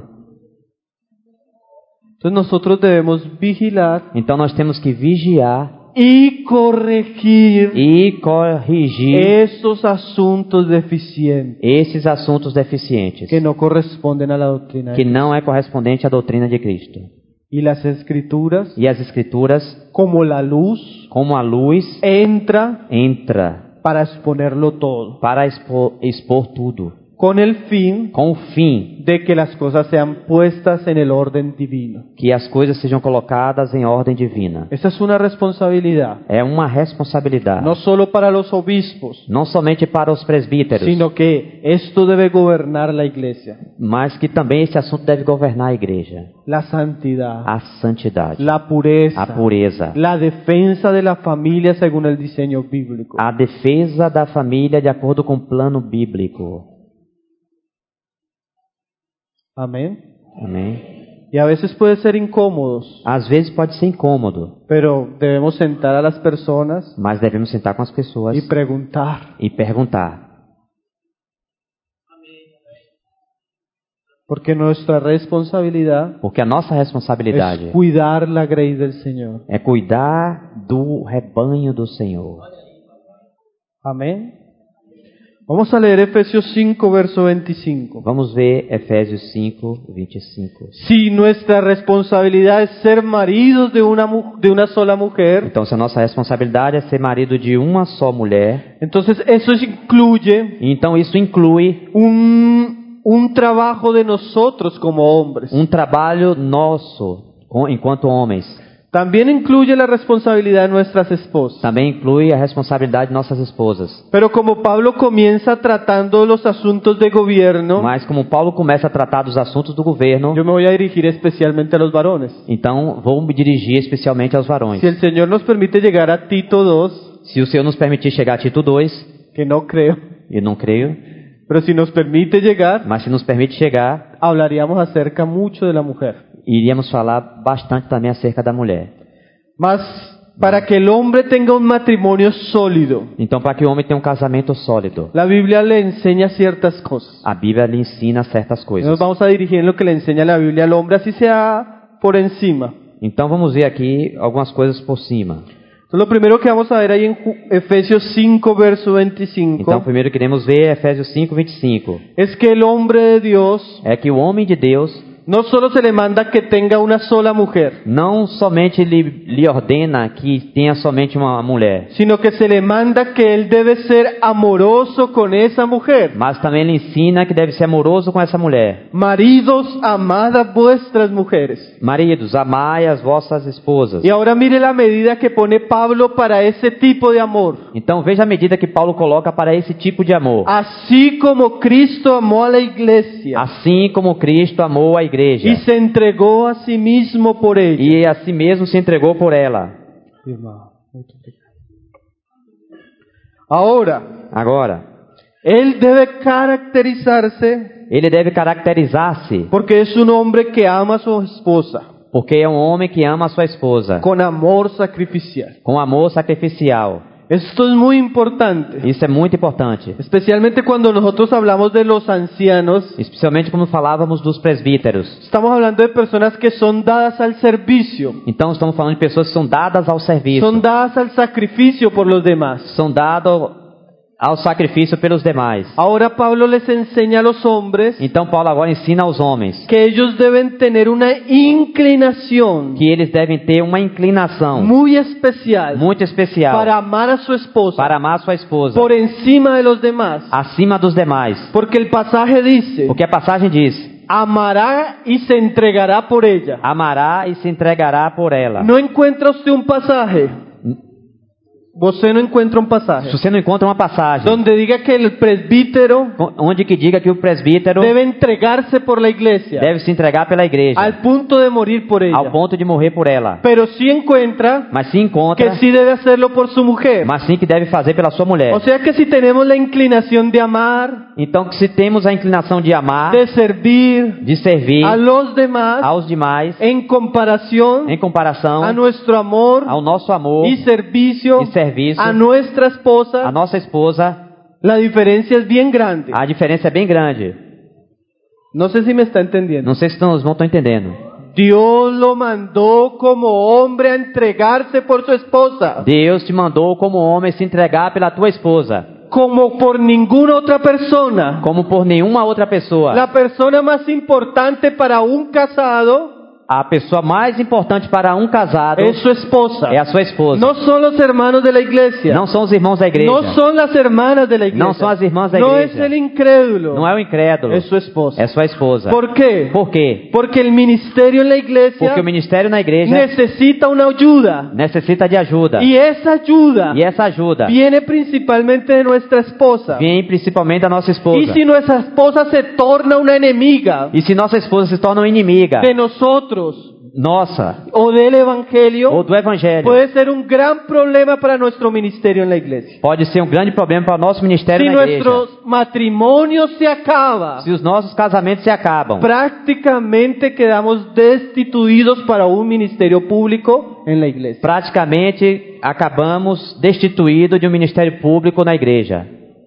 Entonces nosotros debemos vigilar Então, nós temos que vigiar y corregir e corrigir esos asuntos deficientes esses assuntos deficientes que no corresponden a la doctrina de que Cristo. não é correspondente à doutrina de Cristo. Y las escrituras, E as escrituras, como la luz, como a luz, entra entra para exponerlo todo, para expor, expor tudo, con el fin com o fim de que las cosas sean puestas en el orden divino. que as coisas sejam colocadas em ordem divina. Esa es una responsabilidad, É uma responsabilidade, no solo para los obispos, não somente para os presbíteros, sino que esto debe gobernar la iglesia. mas que também esse assunto deve governar a igreja. La santidad, A santidade, la pureza, a pureza, la defensa de la familia según el diseño bíblico. a defesa da família de acordo com o plano bíblico. Amén. Amém? Y a veces puede ser incómodos, Às vezes pode ser incômodo, pero debemos sentar a las personas mas devemos sentar com as pessoas y preguntar. e perguntar. Porque nuestra responsabilidad Porque a nossa responsabilidade es cuidar la grey del Señor. é cuidar do rebanho do Senhor. Amén. Vamos a leer Efesios cinco, verso veinticinco. Vamos ver Efésios cinco, vinte e cinco. Si nuestra responsabilidad es ser maridos de una, mu- de una sola mujer, Então, se a nossa responsabilidade é ser marido de uma só mulher, entonces eso incluye então isso inclui un, un trabajo de nosotros como hombres. um trabalho nosso, com- enquanto homens. También incluye la responsabilidad de nuestras esposas. Também inclui a responsabilidade de nossas esposas. Pero como Pablo comienza tratando los asuntos de gobierno, Mas como Paulo começa a tratar dos assuntos do governo, yo me voy a dirigir especialmente a los varones. então vou me dirigir especialmente aos varões. Si el Señor nos permite llegar a Tito dos, Se o Senhor nos permitir chegar a Tito dois, que no creo, eu não creio, pero si nos permite llegar, mas se nos permite chegar, hablaríamos acerca mucho de la mujer. iríamos falar bastante também acerca da mulher. Mas para que el hombre tenga un matrimonio sólido, Então, para que o homem tenha um casamento sólido, la Biblia le enseña ciertas cosas. a Bíblia lhe ensina certas coisas. Nos vamos a dirigir en lo que le enseña la Biblia al hombre, así sea por encima. Então, vamos ver aqui algumas coisas por cima. Entonces, lo primero que vamos a ver ahí en Ju- Efesios cinco, verso veinticinco, Então, primeiro queremos ver Efésios cinco, vinte e cinco. es que el hombre de Dios É que o homem de Deus no solo se le manda que tenga una sola mujer, não somente lhe, lhe ordena que tenha somente uma mulher, sino que se le manda que él debe ser amoroso con esa mujer. mas também lhe ensina que deve ser amoroso com essa mulher. Maridos, amad a vuestras mujeres. Maridos, amai as vossas esposas. Y ahora mire la medida que pone Pablo para ese tipo de amor. Então veja a medida que Paulo coloca para esse tipo de amor. Así como Cristo amó a la iglesia Assim como Cristo amou a igreja y se entregó a sí mismo por ella. e a si mesmo se entregou por ela. Ahora, Agora, él debe caracterizarse ele deve caracterizar-se porque es un hombre que ama a su esposa porque é um homem que ama a sua esposa con amor sacrificial. com amor sacrificial. Esto es muy importante, Isso é muito importante. especialmente cuando nosotros hablamos de los ancianos. Especialmente quando falávamos dos presbíteros. Estamos hablando de personas que son dadas al servicio, Então estamos falando de pessoas que são dadas ao serviço. son dadas al sacrificio por los demás. São dadas ao sacrifício pelos demais. Ahora Pablo les enseña a los hombres Então Paulo agora ensina aos homens que ellos deben tener una inclinación que eles devem ter uma inclinação muy especial muito especial para amar a su esposa para amar sua esposa por encima de los demás. acima dos demais. Porque el pasaje dice, Porque a passagem diz: amará y se entregará por ella. amará e se entregará por ela. ¿No encuentra usted un pasaje? Você não encontra um Se passagem você não encontra uma passagem donde diga que el presbítero onde que diga que o presbítero debe entregarse por la iglesia deve se entregar pela igreja al punto de morir por ella. ao ponto de morrer por ela, Pero sí encuentra mas se encontra, que sí debe hacerlo por su mujer. mas sim que deve fazer pela sua mulher. O sea que si tenemos la inclinación de amar, Então, se temos a inclinação de amar, de servir de servir a los demás aos demais, en comparación em comparação a nuestro amor ao nosso amor y servicio e serviço a nuestra a esposa, nossa esposa, la diferencia es bien grande. a diferença é bem grande. No sé si me está entendiendo. Não sei se os irmãos estão entendendo. Dios lo mandó como hombre a entregarse por su esposa, Deus te mandou como homem se entregar pela tua esposa, como por ninguna otra persona. como por nenhuma outra pessoa. La persona más importante para un casado A pessoa mais importante para um casado es su esposa. é a sua esposa. No son los hermanos de la iglesia. Não são os irmãos da igreja. No son las hermanas de la iglesia. Não são as irmãs da No igreja. es el incrédulo. Não é o incrédulo. Es su esposa. É sua esposa. ¿Por qué? Por quê? Porque el ministerio en la iglesia Porque o ministério na igreja necesita una ayuda. necessita de ajuda. Y esa ayuda E essa ajuda viene principalmente de nuestra esposa. vem principalmente da nossa Y esposa. si nuestra esposa se torna una enemiga E se nossa esposa se torna uma inimiga de nosotros nossa o del evangelio, ou do evangelho, puede ser un gran problema para nuestro ministerio en la iglesia. pode ser um grande problema para o nosso ministério Si na igreja. nuestros matrimonios se acaban, Se os nossos casamentos se acabam, prácticamente quedamos destituidos para un ministerio público en la iglesia. praticamente acabamos destituídos de um ministério público na igreja.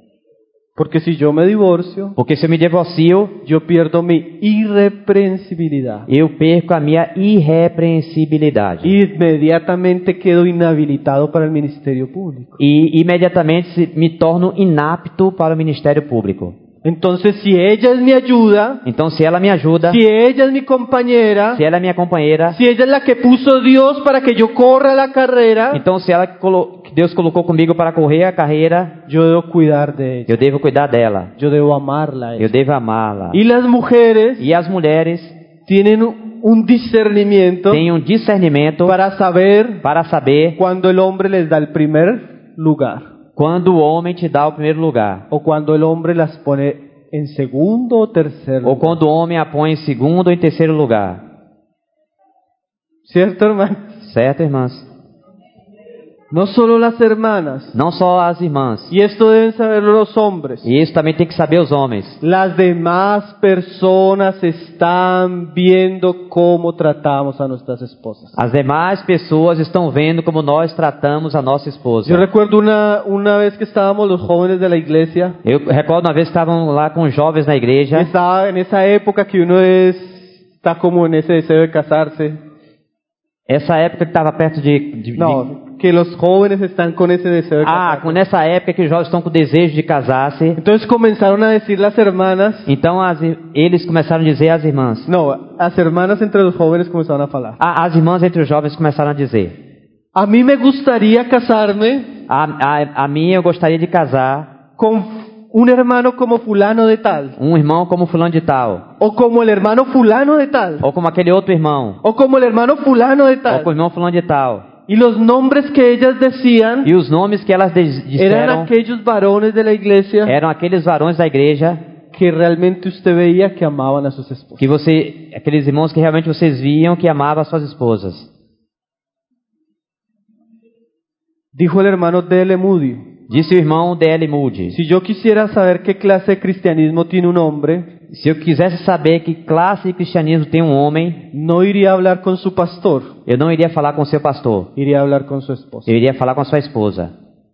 Porque si yo me divorcio, Porque se eu me divorcio, yo pierdo mi irreprensibilidad. eu perco a minha irrepreensibilidade. Inmediatamente quedo inhabilitado para el ministerio público. E imediatamente se- me torno inapto para o ministério público. Entonces, si ella es mi ayuda, Então, se ela me ajuda, si ella es mi compañera, se ela é minha companheira, si ella es la que puso Dios para que yo corra la carrera, então se ela que colo- que Deus colocou comigo para correr a carreira, yo debo cuidar de ella. eu devo cuidar dela, Yo debo amarla a eu ella. devo amá-la. Y las mujeres E as mulheres tienen un- un discernimiento tem um discernimento para saber para saber cuando el hombre les da el primer lugar quando o homem te dá o primeiro lugar, o cuando el hombre las pone en segundo o tercer ou lugar. quando o homem a põe em segundo ou em terceiro lugar. ¿Cierto, hermano? Certo, irmãs? No solo las hermanas. Não só as irmãs. Y esto deben saberlo los hombres. E isso também tem que saber os homens. Las demás personas están viendo cómo tratamos a nuestras esposas. As demais pessoas estão vendo como nós tratamos a nossa esposa. Yo recuerdo una, una vez que estábamos los jóvenes de la iglesia. Eu recordo uma vez que estavam lá com os jovens na igreja. Estaba en esa época que uno es, está como en ese deseo de casarse. Essa época que estava perto de... de, de... No, que los jóvenes están con ese deseo de Ah, casarse. com nessa época que os jovens estão com o desejo de casar-se. Entonces comenzaron a decir las hermanas. Então as, eles começaram a dizer às irmãs. No, las hermanas entre los jóvenes comenzaron a falar. Ah, as irmãs entre os jovens começaram a dizer. A mí me gustaría casarme A, a, a mim eu gostaria de casar con un hermano como fulano de tal. um irmão como fulano de tal. O como el hermano fulano de tal. Ou como aquele outro irmão. O como el hermano fulano de Ou com o tal. irmão fulano de tal. Y los nombres que ellas decían E os nomes que elas de- eran disseram aquellos varones de la iglesia eram aqueles varões da igreja que realmente usted veía que amaban a sus esposas. que você, aqueles irmãos que realmente vocês viam que amavam as suas esposas. Dijo el hermano D L Moody: Disse o irmão D L Moody. si yo quisiera saber qué clase de cristianismo tiene un hombre, Se eu quisesse saber que classe de cristianismo tem um homem, no iría a hablar con su pastor, eu não iria falar com seu pastor. iría a hablar con su esposa. Eu iria falar com a sua esposa.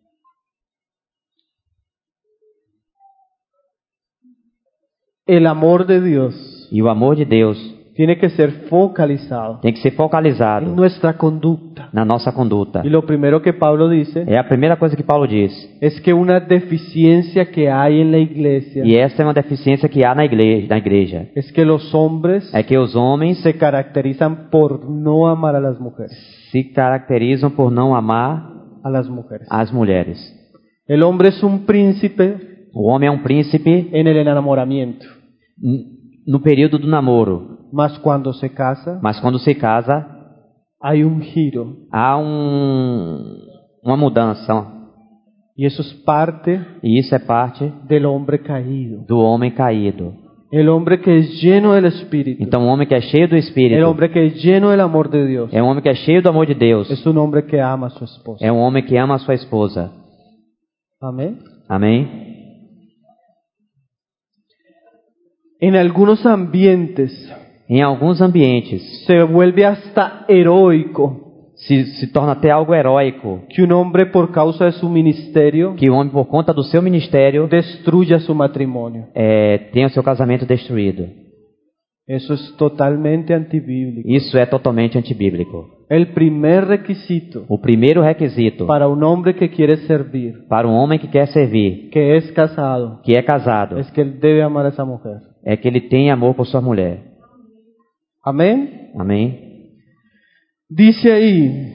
El amor de Dios E o amor de Deus tiene que ser focalizado tem que ser en focalizado nuestra conducta. na nossa conduta. Y lo primero que Pablo dice É a primeira coisa que Paulo diz. es que una deficiencia que hay en la iglesia E essa é uma deficiência que há na igreja, na igreja. es que los hombres É que os homens se caracterizan por no amar a las mujeres, se caracterizam por não amar a las mujeres. as mulheres. El hombre es un príncipe O homem é um príncipe en el enamoramiento, n- no período do namoro, mas cuando se casa mas quando se casa, hay un giro há um, uma mudança. y eso es parte E isso é parte del hombre caído, do homem caído. el hombre que es lleno del Espíritu, Então, um homem que é cheio do el Espírito, hombre que es lleno del amor de Dios, é um homem que é cheio do amor de Deus, es un hombre que ama a su esposa. é um homem que ama a sua esposa. Amén. Amém? En algunos ambientes Em alguns ambientes, se vuelve hasta heroico se, se torna até algo heróico que un hombre por causa de su ministerio que o homem, por conta do seu ministério, destruya su matrimonio. é, tenha o seu casamento destruído. Eso es totalmente antibíblico. Isso é totalmente antibíblico. El primer requisito O primeiro requisito para un hombre que quiere servir, para um homem que quer servir, que es casado, que é casado, es que él debe amar a esa mujer. é que ele tenha amor por sua mulher. Amén. Amém? Dice ahí,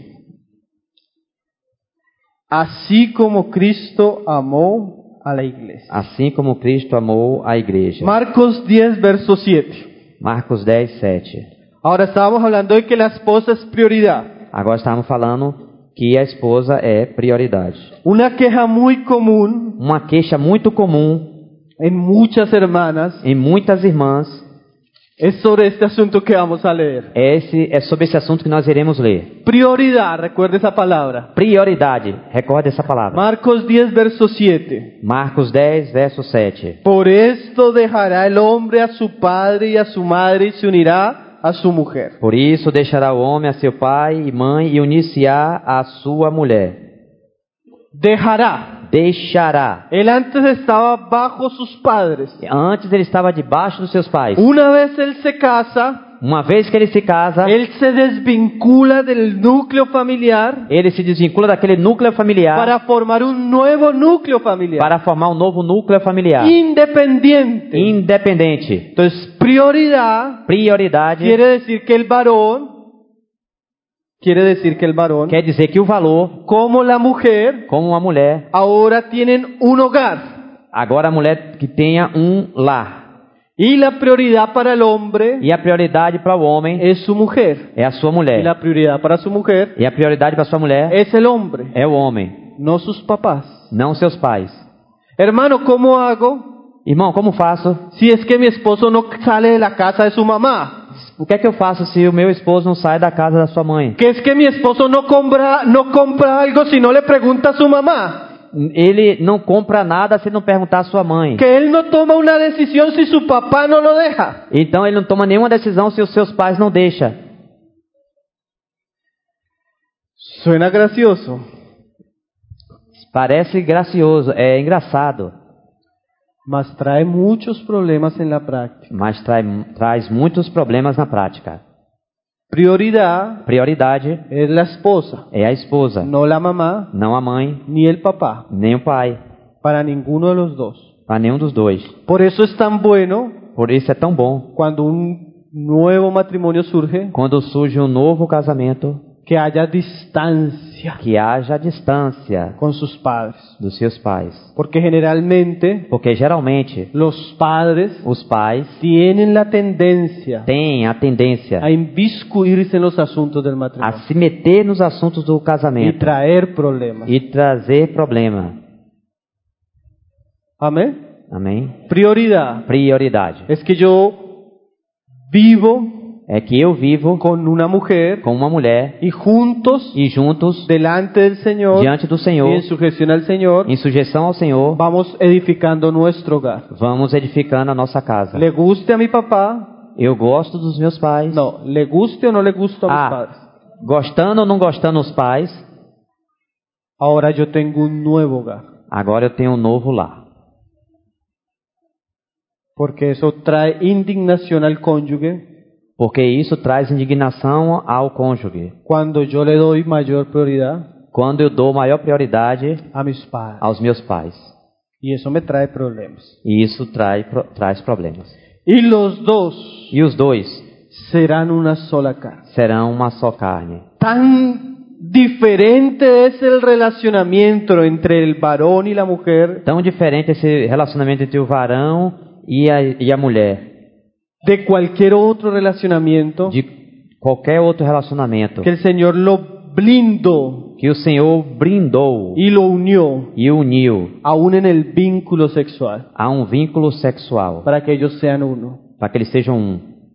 así como Cristo amó a la iglesia. Assim como Cristo amou a igreja. Marcos diez, verso siete. Marcos dez, sete. Ahora estábamos hablando de que la esposa es prioridad. Agora estamos falando que a esposa é prioridade. Una queja muy común Uma queixa muito comum en muchas hermanas em muitas irmãs es sobre este asunto que vamos a leer. é, esse, é sobre esse assunto que nós iremos ler. Prioridad, recuerde esa palabra. Prioridade. Recorde essa palavra. Marcos diez, verso siete. Marcos dez, verso sete. Por esto dejará el hombre a su padre y a su madre y se unirá a su mujer. Por isso deixará o homem a seu pai e mãe e unir-se-á à sua mulher. Dejará. Deixará. Él antes estaba bajo sus padres. Antes ele estava debaixo dos seus pais. Una vez él se casa, Uma vez que ele se casa, él se desvincula del núcleo familiar ele se desvincula daquele núcleo familiar para formar un nuevo núcleo familiar. para formar um novo núcleo familiar. Independiente. Independente. Entonces, prioridad Prioridade quiere decir que el varón, quiere decir que el varón, quer dizer que o valor, como la mujer, como uma mulher, ahora tienen un hogar. agora a mulher que tenha um lar. Y la prioridad para el hombre E a prioridade para o homem es su mujer. é a sua Y mulher. la prioridad para su mujer E a prioridade para sua mulher es el hombre, é o homem, no sus papás. não seus pais. Hermano, ¿cómo hago Irmão, como faço? si es que mi esposo no sale de la casa de su mamá? O que é que eu faço se o meu esposo não sai da casa da sua mãe? Que es que mi esposo no compra, no compra algo si no le pregunta a su mamá. Ele não compra nada se não perguntar à sua mãe. Que él no toma una decisión si su papá no lo deja. Então ele não toma nenhuma decisão se os seus pais não deixam. Suena gracioso, Parece gracioso, é engraçado, mas trae muchos problemas en la práctica. mas trai, traz muitos problemas na prática. Prioridad Prioridade es la esposa, é a esposa, no la mamá não a mãe, ni el papá, nem o pai, para ninguno de los dos. para nenhum dos dois. Por eso es tan bueno Por isso é tão bom cuando un nuevo matrimonio surge quando surge um novo casamento que haya distancia que haja distância con sus padres. dos seus pais. Porque generalmente Porque geralmente los padres os pais tienen la tendencia têm a tendência a inmiscuirse en los asuntos del a matrimonio se meter nos assuntos do y casamento traer problemas. e trazer problema. Amén. Amém? Prioridad Prioridade. es que yo vivo É que eu vivo con una mujer com uma mulher y juntos e juntos, delante del Señor diante do y Senhor, en sujeción al Señor em sujeição ao Senhor, vamos edificando nuestro hogar. vamos edificando a nossa casa. Le guste a mi papá, Eu gosto dos meus pais. no, le guste o no le guste a mis Ah, padres. gostando ou não gostando dos pais, Ahora yo tengo un nuevo hogar, agora eu tenho um novo lar. porque eso trae indignación al cónyuge Porque isso traz indignação ao cônjuge. cuando yo le doy mayor prioridad Quando eu dou maior prioridade a mis padres. aos meus pais. Y eso me trae problemas. E isso trai, pro, traz problemas. Y los dos E os dois serán una sola carne. serão uma só carne. Tan diferente es el relacionamiento entre el varón y la mujer Tão diferente esse relacionamento entre o varão e a, e a mulher. de cualquier otro relacionamiento De qualquer outro relacionamento. que el Señor lo blindó Que o Senhor brindou y lo unió e uniu aún en el vínculo sexual a um vínculo sexual. para que ellos sean uno. Para que eles sejam um.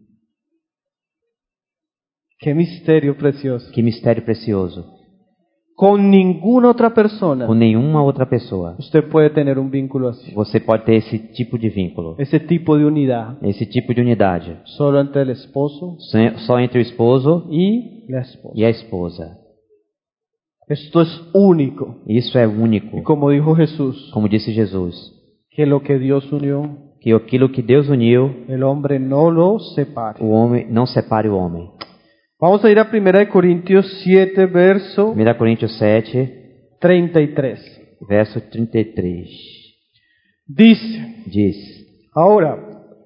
Qué misterio precioso. Que mistério precioso. Con ninguna otra persona Com nenhuma outra pessoa usted puede tener un vínculo así. você pode ter esse tipo de vínculo. Ese tipo de unidad. Esse tipo de unidade. Solo entre el esposo Só entre o esposo y la esposa. e a esposa. Esto es único. Isso é único. Y como dijo Jesús, Como disse Jesus. que lo que Dios unió, Que aquilo que Deus uniu, el hombre no lo separe. o homem não separe o homem. Vamos a ir a primera de Corintios siete, verso primeira Coríntios sete, treinta y tres. verso trinta e três. Dice, Diz: ahora,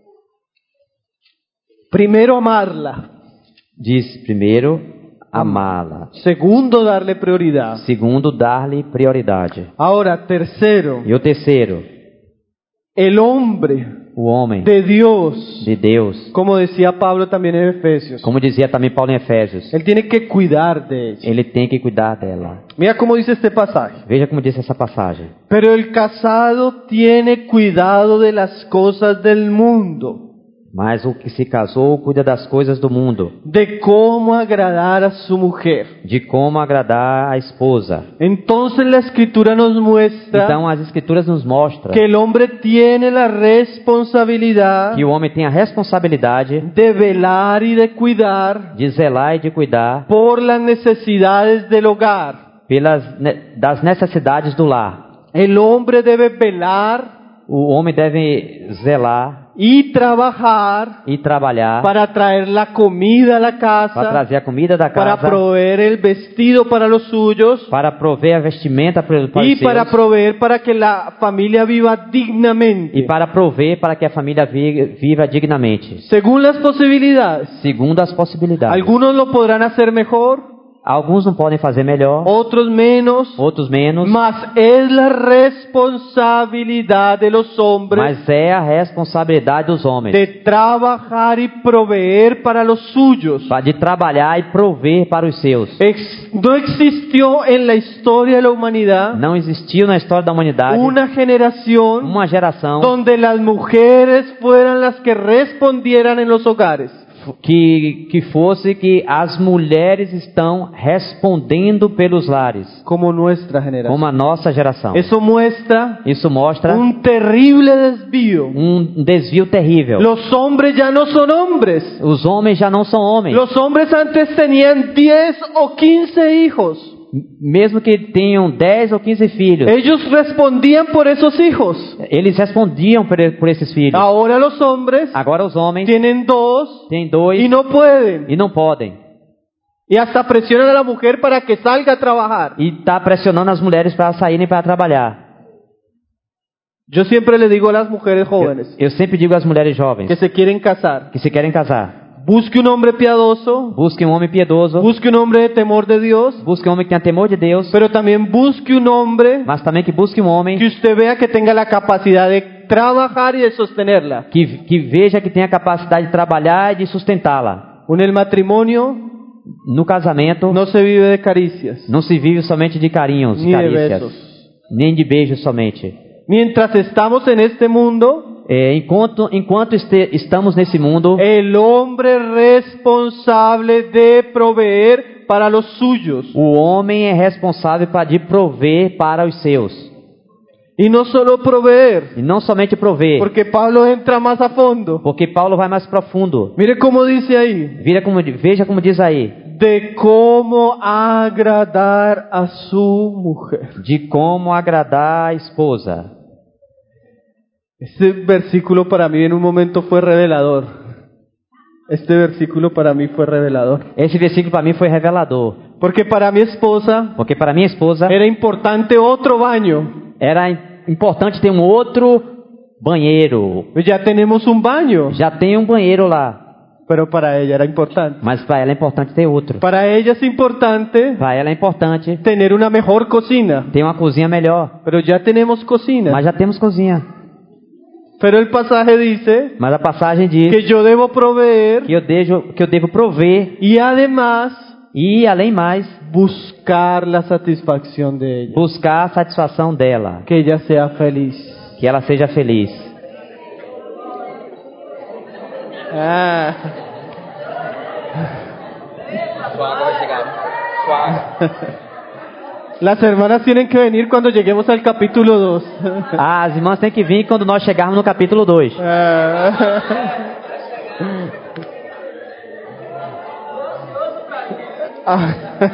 primero amarla, Diz primeiro, amá-la. segundo darle prioridad. Segundo, dar-lhe prioridade. Ahora, tercero, E o terceiro, el hombre o homem de Dios, de Deus. como decía Pablo también en Efesios, Como dizia também Paulo em Efésios, él tiene que cuidar de ella. ele tem que cuidar dela. Mira cómo dice este pasaje. Veja como diz essa passagem. Pero el casado tiene cuidado de las cosas del mundo, Mas o que se casou cuida das coisas do mundo, de cómo agradar a su mujer. de como agradar a esposa. Entonces la escritura nos muestra Então as escrituras nos mostram que el hombre tiene la responsabilidad que o homem tem a responsabilidade de velar y de cuidar de zelar e de cuidar por las necesidades del hogar. pelas ne- das necessidades do lar. El hombre debe velar O homem deve zelar y trabajar e trabalhar para traer la comida a la para casa, trazer a comida da para casa, proveer el vestido para los suyos para prover a vestimenta para para y os para seus, proveer para que la familia viva dignamente, e para prover para que a família vi- viva dignamente, según las posibilidades. segundo as possibilidades. Algunos lo podrán hacer mejor, Alguns não podem fazer melhor, otros menos, outros menos, mas es la responsabilidad de los hombres mas é a responsabilidade dos homens de trabajar y proveer para los suyos. de trabalhar e prover para os seus. Ex- no existió en la historia de la humanidad Não existiu na história da humanidade una generación uma geração donde las mujeres fueran las que respondieran en los hogares. que, que fosse que as mulheres estão respondendo pelos lares, Como nuestra generación. como a nossa geração. Eso muestra Isso mostra un terrible desvío. um desvio terrível. Los hombres ya no son hombres. Os homens já não são homens. Los hombres antes tenían diez o quince hijos. Mesmo que tenham dez ou quinze filhos, Ellos respondían por esos hijos. eles respondiam por, por esses filhos. Ahora los hombres Agora os homens tienen dos têm dois y no pueden. e não podem. Y hasta presionan a la mujer para que salga a trabajar. E está pressionando as mulheres para saírem para trabalhar. Yo siempre le digo a las mujeres jóvenes Eu sempre digo às mulheres jovens que se quieren casar, que se querem casar, busque un hombre piadoso, busque um homem piedoso, busque un hombre de temor de Dios, busque um homem que tenha temor de Deus, pero también busque un hombre mas também que busque um homem que usted vea que tenga la capacidad de trabajar y de sostenerla. que, que veja que tenha a capacidade de trabalhar e de sustentá-la. En el matrimonio No casamento, no se vive de caricias, não se vive somente de carinhos, ni de carícias, besos. nem de beijos somente. Mientras estamos en este mundo, É, enquanto enquanto este, estamos nesse mundo, el hombre responsable de proveer para los suyos. o homem é responsável para de prover para os seus. Y no solo proveer, E não somente prover, porque Pablo entra más a fondo. porque Paulo vai mais profundo. Mire cómo dice ahí, Vira como, veja como diz aí, de cómo agradar a su mujer. de como agradar a esposa. Este versículo para mí en un momento fue revelador. Este versículo para mí fue revelador. Esse versículo para mim foi revelador, Porque para mi esposa porque para minha esposa era importante otro baño. era importante ter um outro banheiro. Ya tenemos un baño, Já tem um banheiro lá, pero para ella era importante. mas para ela é importante ter outro. Para ella es importante Para ela é importante tener una mejor cocina, ter uma cozinha melhor, pero ya tenemos cocina. mas já temos cozinha. Pero el pasaje dice Mas a passagem diz que yo debo proveer que eu devo, que eu devo prover y además e, além mais, buscar la satisfacción de ella, buscar a satisfação dela, que ella sea feliz. que ela seja feliz. Ah. Las hermanas tienen que venir cuando lleguemos al capítulo dos. Ah, as irmãs têm que vir quando nós chegarmos no capítulo dois. Ah. Ah.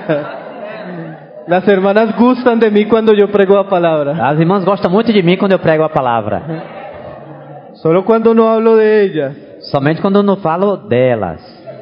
Las hermanas gustan de mí cuando yo prego la palabra. As irmãs gostam muito de mim quando eu prego a palavra. Solo cuando no hablo de ellas. Somente quando eu não falo delas.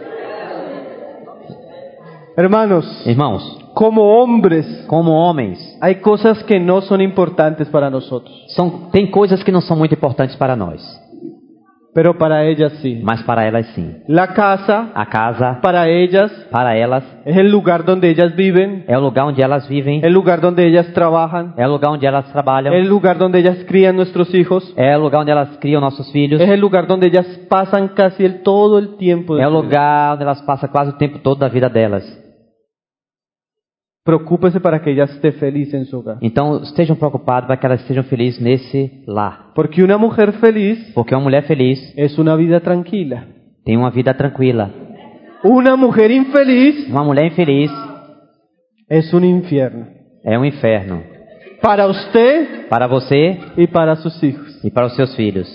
Hermanos, Irmãos, como hombres, como homens, hay cosas que no son importantes para nosotros, são, tem coisas que não são muito importantes para nós, pero para ellas sí. mas para elas sim. La casa, A casa, para ellas, para elas, es el lugar donde ellas viven, é o lugar onde elas vivem, el lugar donde ellas trabajan, é o lugar onde elas trabalham, el lugar donde ellas crían nuestros hijos, é o lugar onde elas criam nossos filhos, es el lugar donde ellas pasan casi el, todo el tiempo. de é o su vida. lugar onde elas passam quase o tempo todo da vida delas. Preocúpese para que ella esté feliz en su hogar. Então, estejam preocupados para que elas estejam felizes nesse lar. Porque una mujer feliz Porque uma mulher feliz es una vida tranquila. tem uma vida tranquila. Una mujer infeliz Uma mulher infeliz es un infierno. é um inferno. Para usted Para você y para sus hijos. e para os seus filhos.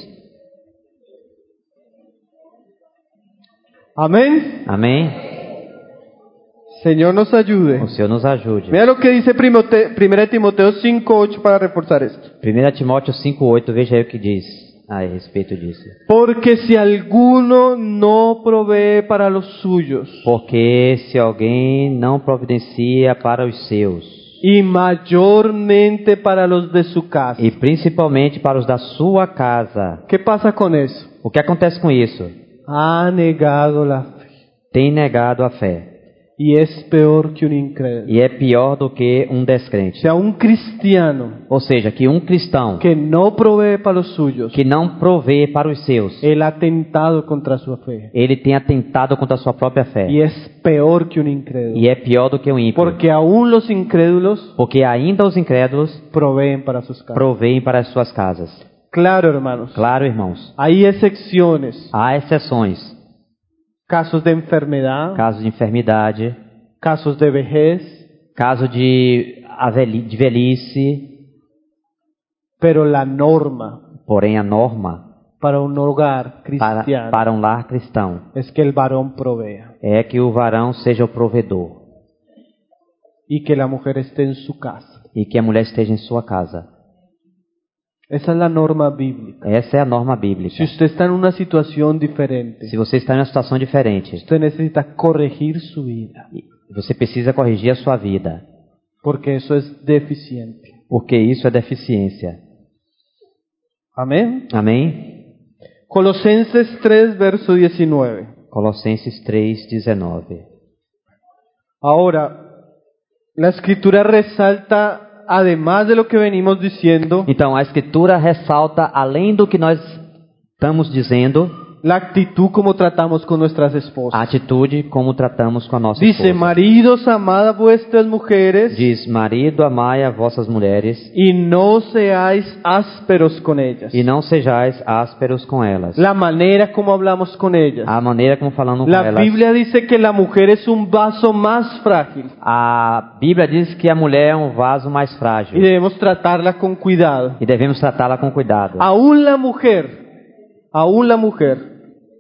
Amén. Amém? Señor nos ayude. O Senhor nos ajude. Mira lo que dice primera Timoteo cinco ocho para reforzar esto. primeira Timóteo cinco oito, veja aí o que diz a respeito disso. Porque si alguno no provee para los suyos Porque se alguém não providencia para os seus, y mayormente para los de su casa, e principalmente para os da sua casa, ¿qué pasa con eso? o que acontece com isso? Ha negado la fe. Tem negado a fé. y es peor que un incrédulo. e é pior do que um O descrente. sea, un cristiano Ou seja, que um cristão que no provee para los suyos, que não provê para os seus, él ha atentado contra su fe. ele tem atentado contra a sua própria fé. Y es peor que un incrédulo. E é pior do que um ímpio. Porque aún los incrédulos Porque ainda os incrédulos proveen para sus casas. provêm para as suas casas. Claro, hermanos. Claro, irmãos, Hay excepciones. há exceções. Casos de enfermedad, Casos de enfermidade, casos de vejez, caso de, a veli- de velhice, pero la norma porém a norma para un hogar para, cristiano para um lar cristão es que el varón provea é que o varão seja o provedor y que la mujer esté en su casa. e que a mulher esteja em sua casa. Esa es la norma bíblica. Essa é a norma bíblica. Si usted está en una situación diferente, Se você está em uma situação diferente, usted necesita corregir su vida, você precisa corrigir a sua vida, porque eso es deficiente. porque isso é deficiência. Amén. Amém? Colosenses tres, verso diecinueve. Colossenses três, dezenove. Ahora, la escritura resalta, además de lo que venimos diciendo, Então, a Escritura ressalta, além do que nós estamos dizendo, la actitud como tratamos con nuestras a esposas. atitude como tratamos com a nossa Dice, esposa. maridos, amad a vuestras mujeres Diz, marido, amai a vossas mulheres, y no seáis ásperos con ellas. e não sejais ásperos com elas. La manera como hablamos con ellas. A maneira como falando com La elas. Biblia dice que la mujer es un vaso más frágil A Bíblia diz que a mulher é um vaso mais y frágil, debemos tratarla con cuidado. e devemos tratá-la com cuidado. Aún la mujer, aún la mujer,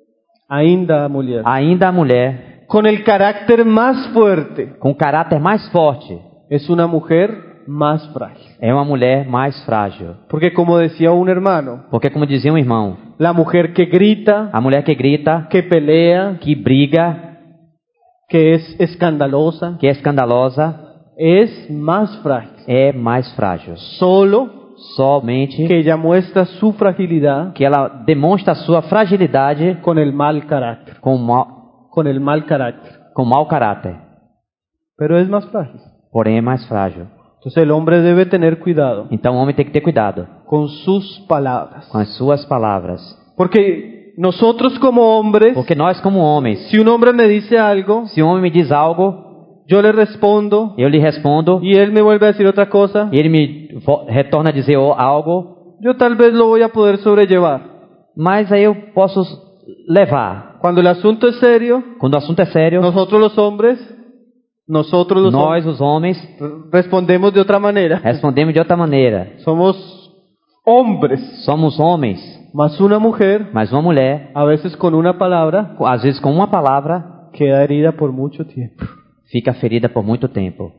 ainda a mulher, Ainda a mulher, con el carácter más fuerte, com o caráter mais forte, es una mujer más frágil. é uma mulher mais frágil. Porque como decía un hermano, Porque, como dizia um irmão, la mujer que grita, a mulher que grita, que pelea, que briga, que es escandalosa, que é escandalosa, es más frágil. é mais frágil. Solo Somente que ella muestra su fragilidad que ela demonstra a sua fragilidade con el mal carácter, com mau, con el mal carácter. com mau caráter, Pero es más frágil. porém é mais frágil. Entonces el hombre debe tener cuidado Então o homem tem que ter cuidado con sus palabras. com as suas palavras. Porque nosotros como hombres, Porque nós, como homens, si un hombre me dice algo, se um homem me diz algo, yo le respondo eu lhe respondo, y él me vuelve a decir otra cosa, e ele me vo- retorna a dizer o- algo, yo tal vez lo voy a poder sobrellevar. mas aí eu posso levar. Cuando el asunto es serio, Quando o assunto é sério, nosotros los hombres, nosotros los nós, os homens, hombres, respondemos de otra manera. respondemos de outra maneira. Somos hombres, Somos homens, más una mujer, mas uma mulher, a veces con una palabra, às vezes com uma palavra, queda herida por mucho tiempo. fica ferida por muito tempo.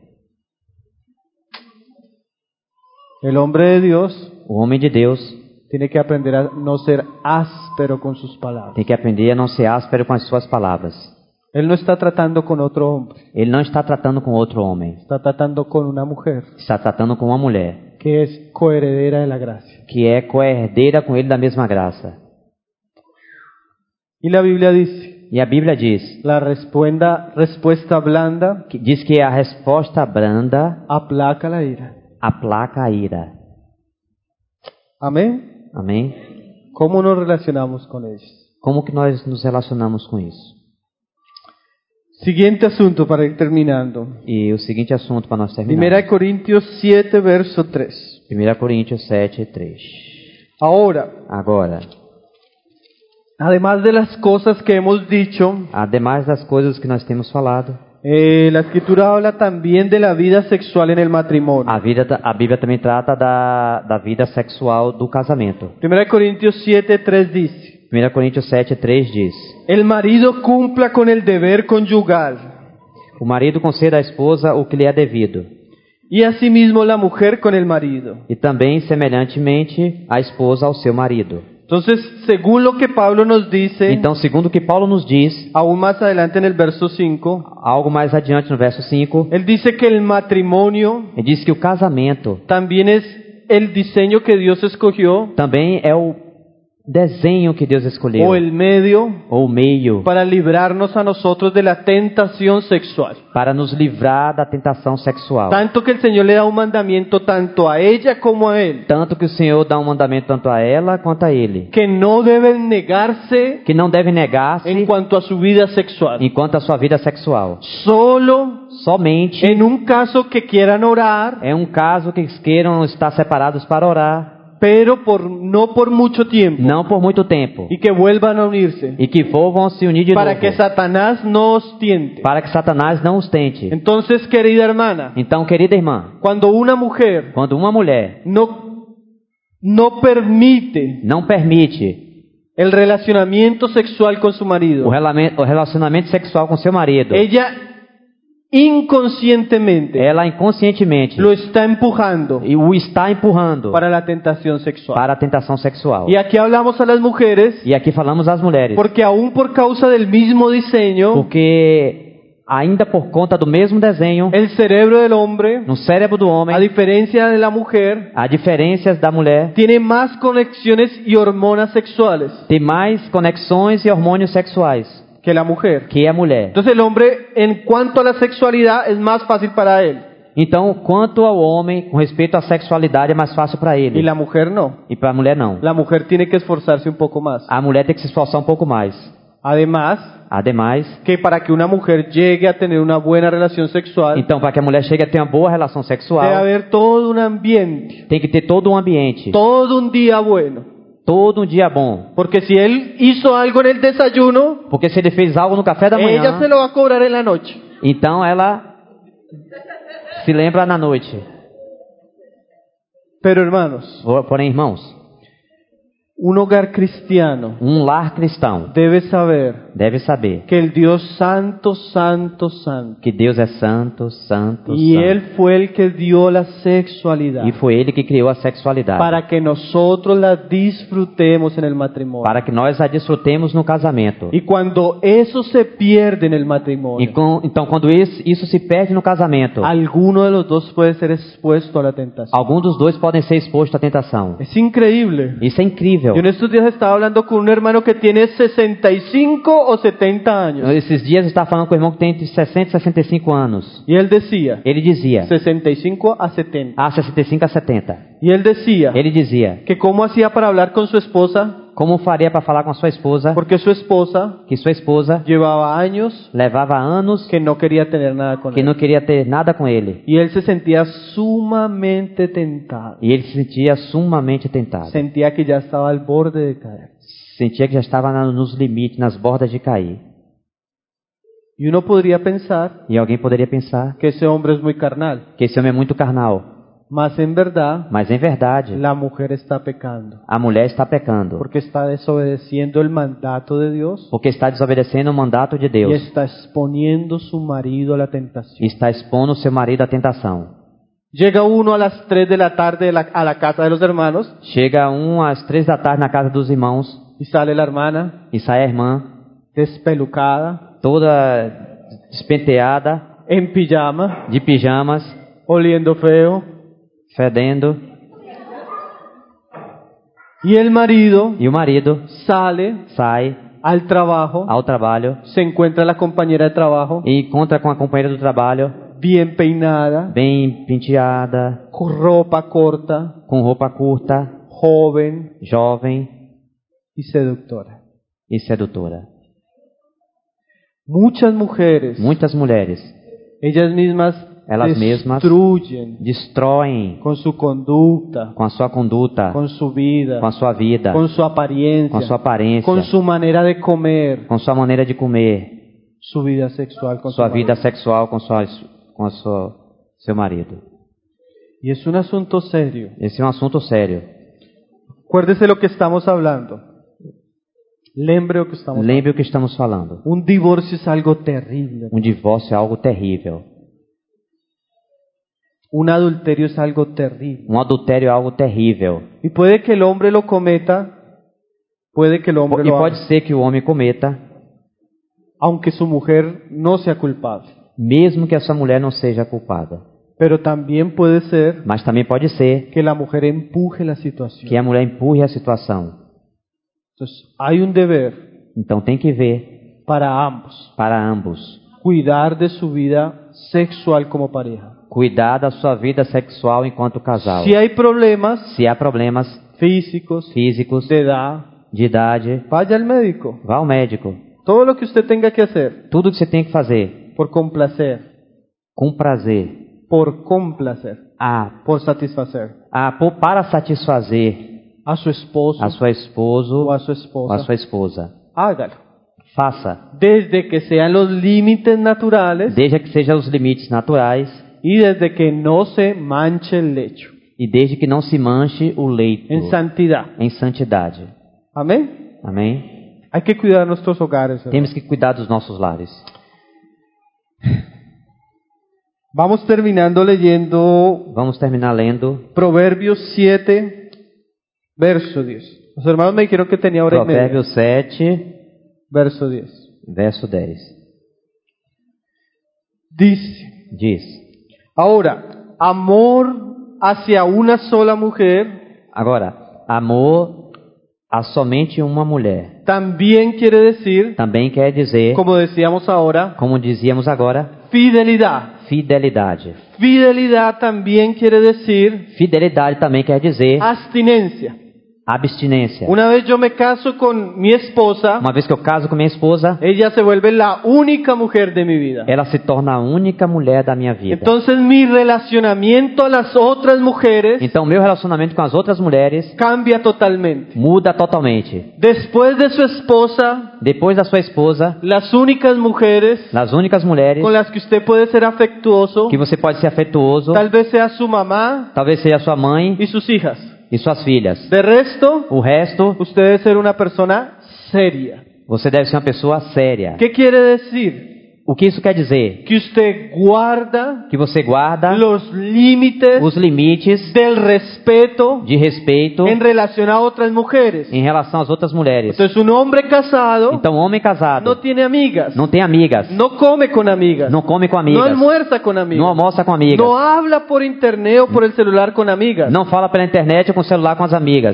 El hombre de Dios O homem de Deus tiene que aprender a no ser áspero con sus palabras. tem que aprender a não ser áspero com as suas palavras. Él no está tratando con otro hombre, Ele não está tratando com outro homem, está tratando con una mujer está tratando com uma mulher, que es coheredera de la gracia. que é coerdeira com ele da mesma graça. Y la Biblia dice, E a Bíblia diz, la respuesta, respuesta blanda que diz que a resposta branda aplaca la ira. aplaca a ira. Amén. Amém? ¿Cómo nos relacionamos con ellos? Como que nós nos relacionamos com isso? Siguiente asunto para ir terminando. E o seguinte assunto para nós Primera terminar. de Corintios siete, verso tres. primeira Coríntios sete, três. Ahora, Agora, además de las cosas que hemos dicho, ademais das coisas que nós temos falado, eh, la Escritura habla también de la vida sexual en el matrimonio. a, vida, a Bíblia também trata da, da vida sexual do casamento. Primera de Corintios siete, tres dice, primeira Coríntios sete, três diz: el marido cumpla con el deber conyugal o marido conceda à esposa o que lhe é devido, y asimismo la mujer con el marido. e também, semelhantemente, a esposa ao seu marido. Entonces, según lo que Pablo nos dice, Então, segundo o que Paulo nos diz, aún más adelante en el verso cinco, algo mais adiante no verso cinco, él dice que el matrimonio ele diz que o casamento también es el diseño que Dios escogió também é o, desenho que Deus escolheu, o el medio ou meio, para librarnos a nosotros de la tentación sexual. para nos livrar da tentação sexual. Tanto que el Señor le da un mandamiento tanto a ella como a él, Tanto que o Senhor dá um mandamento tanto a ela quanto a ele, que no deben negarse que não deve negar-se en cuanto a su vida sexual. enquanto a sua vida sexual. Solo Somente en un caso que quieran orar, é um caso que queiram estar separados para orar, pero por, no por mucho tiempo, não por muito tempo, y que vuelvan a unirse, e que volvam a se unir de para novo, que Satanás no os tiente. para que Satanás não os tente. Entonces, querida hermana, Então, querida irmã, cuando una mujer quando uma mulher no, no permite não permite el relacionamiento sexual con su o marido, relamen- o relacionamento sexual com seu marido, ella inconscientemente ela inconscientemente lo está empujando e o está empurrando para la tentación sexual. para a tentação sexual. Y aquí hablamos a las mujeres E aqui falamos às mulheres, porque aún por causa del mismo diseño, porque ainda por conta do mesmo desenho, el cerebro del hombre, no cérebro do a homem, diferencia de la mujer, há diferenças da mulher, tiene más conexiones y hormonas sexuales tem mais conexões e hormônios sexuais que la mujer. que a mulher. Entonces el hombre, en cuanto a la sexualidad, es más fácil para él Então, quanto ao homem, com respeito à sexualidade, é mais fácil para y ele. la mujer no. E para a mulher não. La mujer tiene que esforzarse un poco más. A mulher tem que se esforçar um pouco mais. Además, Ademais, que para que una mujer llegue a tener una buena relación sexual, então, para que a mulher chegue a ter uma boa relação debe sexual, haber todo un ambiente, tem que ter todo um ambiente, todo un día bueno. todo um dia bom. Porque si él hizo algo en el desayuno, Porque se ele fez algo no café da ella manhã, se lo va a cobrar en la noche. então ela se lembra na noite. Pero hermanos, Porém, irmãos, un hogar cristiano um lar cristão debe saber deve saber que el Dios santo, santo, santo, que Deus é santo, santo, y santo. Él fue el que dio la sexualidad E foi Ele que criou a sexualidade. para que nosotros la disfrutemos en el matrimonio. Para que nós a desfrutemos no casamento. Y cuando eso se pierde en el E matrimonio, com, então, quando isso, isso se perde no casamento, alguno de los dos puede ser expuesto a la tentación. algum dos dois podem ser exposto à tentação. Es increíble. Isso é incrível. Yo en estos días estaba hablando con un hermano que tiene sesenta y cinco o setenta años. Esses dias eu estava falando com o irmão que tem entre sessenta e sessenta e cinco anos. Y él decía, Ele dizia, sesenta y cinco a setenta. ah, sessenta e cinco a setenta. Y él decía Ele dizia, que cómo hacía para hablar con su esposa, como faria para falar com a sua esposa, porque su esposa que sua esposa llevaba años levava anos que no quería tener nada con que él. não queria ter nada com ele. Y él se sentía sumamente tentado. E ele se sentia sumamente tentado. Sentía que ya estaba al borde de caer. Sentia que já estava na- nos limites, nas bordas de cair. Y uno podría pensar E alguém poderia pensar que ese hombre es muy carnal, que esse homem é muito carnal. mas en verdad Mas em verdade, la mujer está pecando, a mulher está pecando. porque está desobedeciendo el mandato de Dios Porque está desobedecendo o mandato de y Deus. está exponiendo su marido a la E tentación. está expondo seu marido à tentação. Llega uno a las tres de la tarde de la- a la casa de los hermanos Chega um às três da tarde na casa dos irmãos y sale la hermana e sai a irmã despelucada, toda despenteada, en pijama, de pijamas, oliendo feo, fedendo. y el marido E o marido sale sai al trabajo, ao trabalho se encuentra la compañera de trabajo e encontra com a companheira do trabalho, bien peinada, bem penteada, con ropa corta, com roupa curta, joven jovem y seductora. e sedutora. Muchas mujeres, Muitas mulheres, ellas mismas elas mesmas destruyen destroem con su conducta, com a sua conduta, con su vida, com a sua vida, con su apariencia, com a sua aparência, con su manera de comer, com sua maneira de comer, su vida sexual con sua su vida marido. sexual com sua, com a sua, seu marido. Y es un asunto serio. Esse é um assunto sério. Acuérdese lo que estamos hablando. Lembre lo que estamos hablando. Lembre o que estamos falando. Un divorcio es algo terrible. Um divórcio é algo terrível. Un adulterio es algo terrible. Um adultério é algo terrível. Y puede que el hombre lo cometa, puede que el hombre E lo pode haga, ser que o homem cometa, aunque su mujer no sea culpable. mesmo que a sua mulher não seja culpada. Pero también puede ser Mas também pode ser que la mujer empuje la situación. que a mulher empurre a situação. Entonces, hay un deber Então tem que ver para ambos. para ambos. Cuidar de su vida sexual como pareja. Cuidar da sua vida sexual enquanto casal. Si hay problemas Se há problemas físicos, físicos, de edad, de idade, vaya al médico. vá ao médico. Todo lo que usted tenga que hacer Tudo que você tem que fazer por complacer, com prazer, por complacer, a, por satisfacer a, por- para satisfazer a su esposo a sua esposo o a su ou a esposa, sua esposa. hágalo. Faça, Desde que sean los límites naturales desde que sejam os limites naturais y desde que no se manche el lecho. e desde que não se manche o leito En santidad. em santidade. Amén. Amém? Hay que cuidar nuestros hogares. hermano. Temos que cuidar dos nossos lares. Vamos terminando leyendo Vamos terminar lendo Proverbios siete, verso diez. Los hermanos me dijeron que tenía hora y media. Provérbios sete, Verso diez. verso dez. Dice, Diz: ahora, amor hacia una sola mujer Agora, amor a somente uma mulher también quiere decir, também quer dizer, como decíamos ahora, como dizíamos agora, fidelidad. fidelidade. Fidelidad también quiere decir Fidelidade também quer dizer abstinencia. abstinência. Una vez yo me caso con mi esposa, Uma vez que eu caso com minha esposa, ella se vuelve la única mujer de mi vida. ela se torna a única mulher da minha vida. Entonces mi relacionamiento a las otras mujeres Então, meu relacionamento com as outras mulheres cambia totalmente. muda totalmente. Después de su esposa, Depois da sua esposa, las únicas mujeres nas únicas mulheres con las que usted puede ser afectuoso, que você pode ser afetuoso, tal vez sea su mamá talvez seja sua mãe y sus hijas. e suas filhas. De resto, O resto, usted debe ser una persona seria. você deve ser uma pessoa séria. ¿Qué quiere decir? O que isso quer dizer? Que usted guarda Que você guarda los límites os limites del respeto de respeito en relación a otras mujeres. em relação às outras mulheres. Entonces, un hombre casado Então, homem casado no tiene amigas, não tem amigas, no come con amigas, não come com no amigas, almuerza con não amigas, almoça com amigas, no habla por internet o por el celular con amigas. não fala pela internet ou com o celular com as amigas.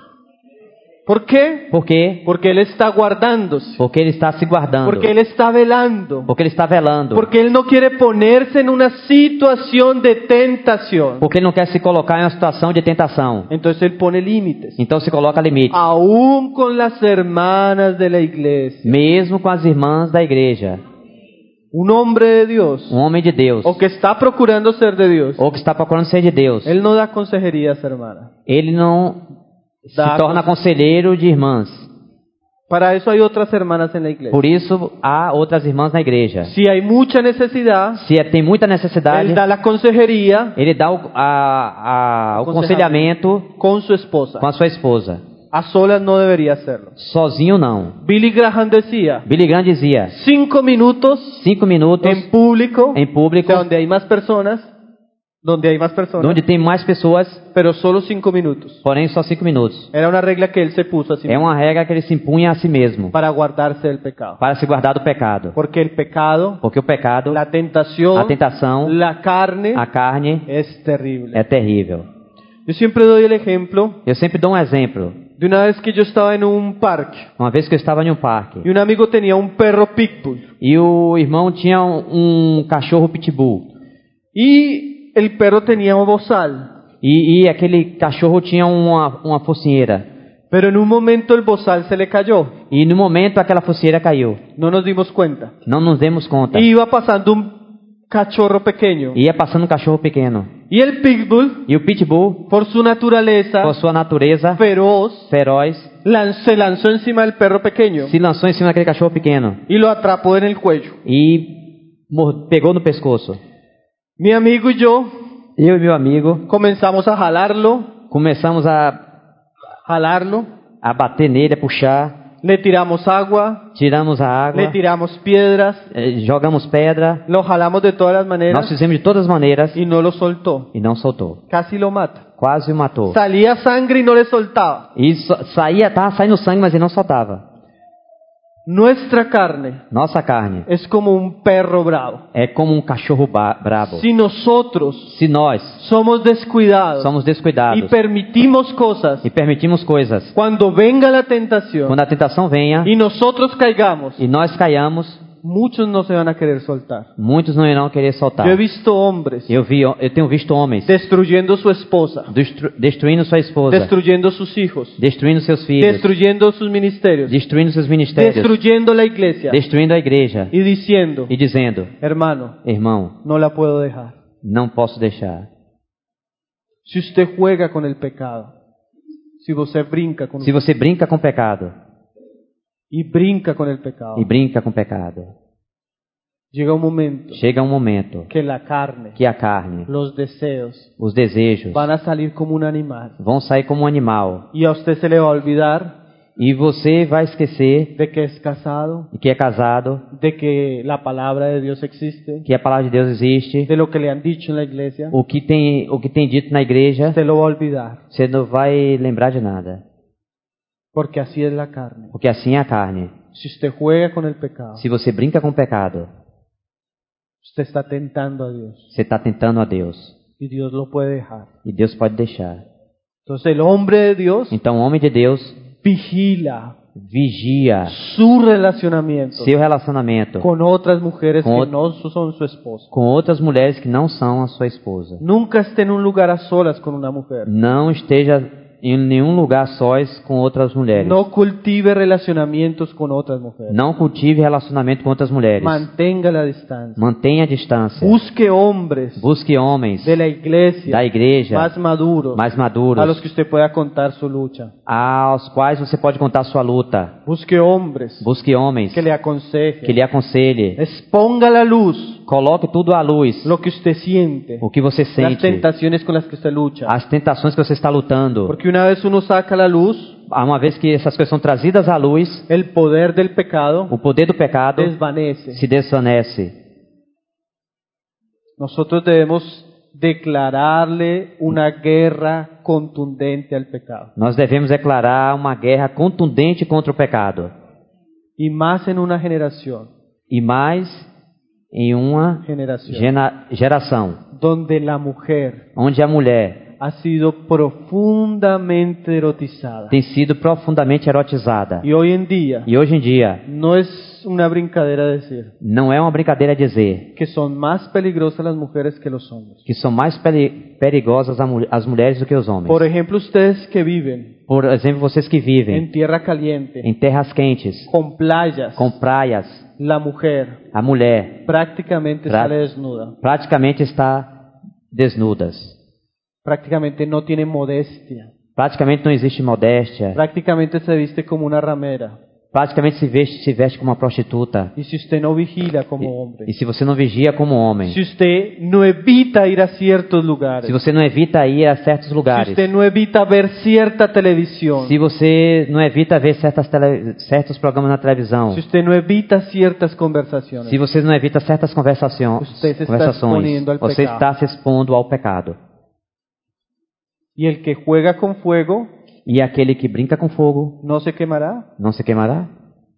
¿Por qué? Por quê? Porque él está guardándose, Porque ele está se guardando. porque él está velando, Porque ele está velando. porque él no quiere ponerse en una situación de tentación. Porque ele não quer se colocar em uma situação de tentação. Entonces él pone límites, Então se coloca limite. aún con las hermanas de la iglesia. Mesmo com as irmãs da igreja. Un hombre de Dios, Um homem de Deus. o que está procurando ser de Dios, Ou que está procurando ser de Deus. él no da consejerías, hermana. Ele não se Dá torna conselheiro de irmãs. Para eso hay otras hermanas en la iglesia. Por isso há outras irmãs na igreja. Si hay mucha necesidad, Se tem muita necessidade, él da la consejería ele dá o, a, a, o aconselhamento con su esposa. com a sua esposa. A solas no debería hacerlo. Sozinho não. Billy Graham decía, Billy Graham dizia: cinco minutos cinco minutos en público, em público, o sea, donde hay más personas, donde hay más personas, onde tem mais pessoas, pero solo cinco minutos. porém só cinco minutos. Era una regla que él se puso así É uma regra que ele se impunha a si mesmo para guardarse del pecado. para se guardar do pecado. Porque el pecado, Porque o pecado, la tentación, a tentação, la carne a carne es terrible. é terrível. Yo siempre doy el ejemplo Eu sempre dou um exemplo. de una vez que yo estaba en un parque Uma vez que eu estava em um parque y un amigo tenía un perro pitbull e o irmão tinha um, um cachorro pitbull y el perro tenía un bozal, e, e aquele cachorro tinha uma, uma focinheira pero en un momento el bozal se le cayó, e no momento aquela focinheira caiu. no nos dimos cuenta. Não nos demos conta. Y iba pasando un cachorro pequeño Ia passando um cachorro pequeno y el pitbull, e o pitbull, por su naturaleza por sua natureza feroz, feroz, lan- se lanzó encima del perro pequeño se lançou em cima daquele cachorro pequeno y lo atrapó en el cuello. e mor- pegou no pescoço. Mi amigo y yo Eu e meu amigo comenzamos a jalarlo, começamos a, jalarlo, a bater nele, a puxar, le tiramos agua, tiramos a le água, tiramos piedras, eh, jogamos pedra, lo jalamos de todas las nós maneras fizemos de todas as maneiras y no lo soltó. e não soltou. Casi lo mata. Quase o matou. Salía sangre y no le soltaba. E so- saía, tava saindo sangue, mas ele não soltava. Nuestra carne Nossa carne es como un perro bravo. é como um cachorro ba- brabo. Si nosotros Se nós somos descuidados somos y descuidados permitimos cosas, e permitimos coisas, cuando venga la tentación quando a tentação venha y nosotros caigamos, e nós caiamos, muchos no se van a querer soltar. muitos não irão querer soltar. Yo he visto hombres Eu vi, eu tenho visto homens destruyendo su esposa, destru- destruindo sua esposa, destruyendo sus hijos, destruindo seus filhos, destruyendo sus ministerios, destruindo seus ministérios, destruyendo la iglesia destruindo a igreja y diciendo, e dizendo: hermano, irmão, no la puedo dejar. não posso deixar. Si usted juega con el pecado, si você brinca con Se você brinca com o pecado y brinca con el pecado, e brinca com o pecado, llega un momento chega um momento que la carne, que a carne, los deseos os desejos, van a salir como un animal vão sair como um animal y a usted se le va a olvidar e você vai esquecer de que es casado, que é casado, de que la palabra de Dios existe, que a palavra de Deus existe, de lo que le han dicho en la iglesia, o que tem, o que tem dito na igreja, se lo va a olvidar, você não vai lembrar de nada, porque así es la carne. porque assim é a carne. Si usted juega con el pecado, Se você brinca com o pecado, usted está tentando a Dios você está tentando a Deus y Dios lo puede dejar. e Deus pode deixar. Entonces el hombre de Dios Então, o homem de Deus vigila vigia su relacionamiento seu relacionamento con otras mujeres Con que ot- no son su esposa. com outras mulheres que não são a sua esposa. Nunca esté en un lugar a solas con una mujer. Não esteja em nenhum lugar sós com outras mulheres. No cultive relacionamientos con otras mujeres. Não cultive relacionamento com outras mulheres. Mantenga la distancia. Mantenha a distância. Busque hombres Busque homens de la iglesia da igreja más maduros mais a los maduros, que usted pueda contar su lucha. aos quais você pode contar sua luta. Busque hombres Busque homens que le aconsejen. que lhe aconselhe. Exponga a la luz Coloque tudo à luz. lo que usted siente, O que você las sente. tentaciones con las que usted lucha. As tentações que você está lutando. Porque una vez uno saca a la luz Uma vez que essas coisas são trazidas à luz, el poder del pecado, o poder do pecado desvanece. se desvanece. Nosotros debemos declararle una guerra contundente al pecado. Nós devemos declarar uma guerra contundente contra o pecado. Y más en una generación, E mais em uma generación gena- geração donde la mujer onde a mulher ha sido profundamente erotizada. tem sido profundamente erotizada. Y hoy en día E hoje em dia, no es una brincadera decir não é uma brincadeira dizer que son más peligrosas las mujeres que los hombres. que são mais peri- perigosas a mu- as mulheres do que os homens. Por ejemplo, ustedes que viven Por exemplo, vocês que vivem en tierra caliente, em terras quentes, con playas, com praias, la mujer a mulher prácticamente Pra- sale desnuda. praticamente está desnudas. Prácticamente no tiene modestia. Praticamente não existe modéstia. Prácticamente se viste como una ramera. Praticamente se veste, se veste como uma prostituta. Y si usted no vigila como hombre, E se você não vigia como homem, si usted no evita ir a ciertos lugares, se você não evita ir a certos si lugares, usted no evita ver cierta televisión, se você não evita ver certas tele, certos programas na televisão, si usted no evita ciertas conversaciones, se você não evita certas conversações, Você se está conversações exponiendo al você pecado. está se expondo ao pecado. y el que juega con fuego E aquele que brinca com fogo no se quemará. não se queimará?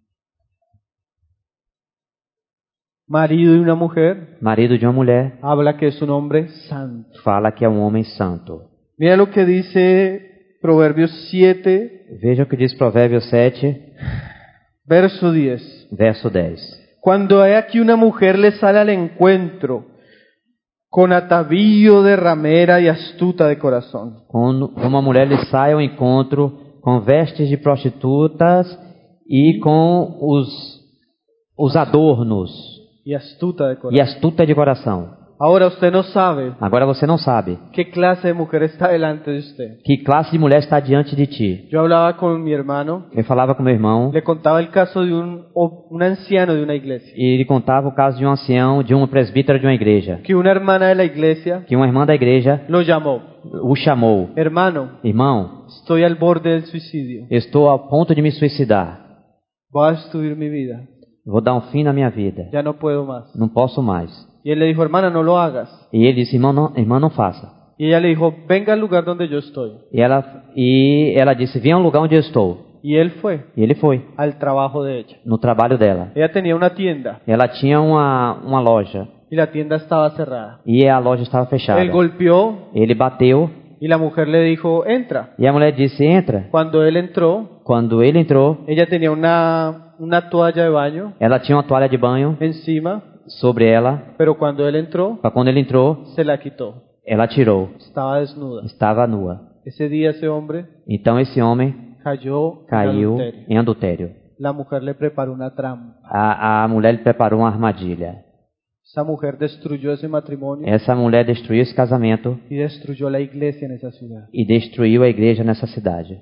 Marido de una mujer Marido de uma mulher habla que es un hombre santo. fala que é um homem santo. Mira lo que dice Proverbios siete, Veja o que diz Provérbios sete, verso diez. verso dez. Cuando hay aquí una mujer le sale al encuentro con atavío de ramera y astuta de corazón. Quando uma mulher lhe sai ao encontro com vestes de prostitutas e com os, os adornos Y astuta de e corazón. astuta de coração. Ahora usted no sabe Agora você não sabe qué clase de mujer está delante de usted. que classe de mulher está diante de ti. Yo hablaba con mi hermano, Eu falava com meu irmão le contaba el caso de un, o- un anciano de una iglesia. e ele contava o caso de um ancião, de um presbítero de uma igreja, Que una hermana de la iglesia que uma irmã da igreja lo llamó. o chamou: Hermano, irmão, estoy al borde del suicidio. eu estou a ponto de me suicidar. Voy a destruir mi vida. Vou dar um fim na minha vida. Ya no puedo más. Não posso mais. Y él le dijo, hermana, no lo hagas. E ele disse: irmão, não, irmã, não faça. Y ella le dijo, venga al lugar donde yo estoy. E ela, e ela disse: venha ao lugar onde eu estou. Y él fue E ele foi al trabajo de ella. no trabalho dela. Ella tenía una tienda Ela tinha uma, uma loja y la tienda estaba cerrada. e a loja estava fechada. Él golpeó Ele bateu y la mujer le dijo, entra. e a mulher disse, entra. Cuando él entró, Quando ele entrou, ella tenía una, una toalla de baño ela tinha uma toalha de banho encima, sobre ela. pero cuando él entró, Mas quando ele entrou, se la quitó. ela tirou. Estaba desnuda. Estava nua. Ese día ese hombre Então esse homem cayó en caiu adulterio. em adultério. La mujer le preparó una trampa. A, a mulher lhe preparou uma armadilha. Esa mujer destruyó ese matrimonio Essa mulher destruiu esse casamento y destruyó la iglesia en esa ciudad. e destruiu a igreja nessa cidade.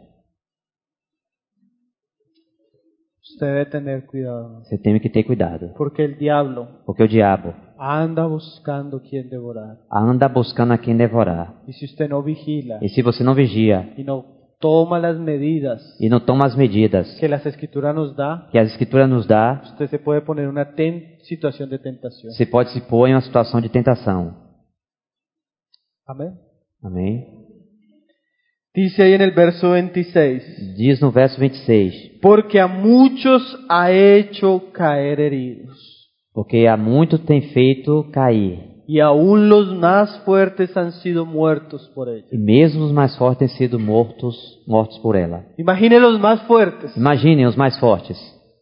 Usted debe tener cuidado, Você tem que ter cuidado, porque el diablo porque o diabo anda buscando quien devorar. anda buscando a quem devorar. Y si usted no vigila E se você não vigia y no toma las medidas e não toma as medidas que las escrituras nos da, que a Escritura nos dá, usted se puede poner en una ten- situación de tentación. você pode se pôr em uma situação de tentação. Amén. Amém? Dice ahí en el verso veintiséis, Diz no verso vinte e seis, porque a muchos ha hecho caer heridos, porque a muitos tem feito cair, y aún los más fuertes han sido muertos por ella. e mesmo os mais fortes têm sido mortos, mortos por ela. Imagine los más fuertes. Imaginem os mais fortes.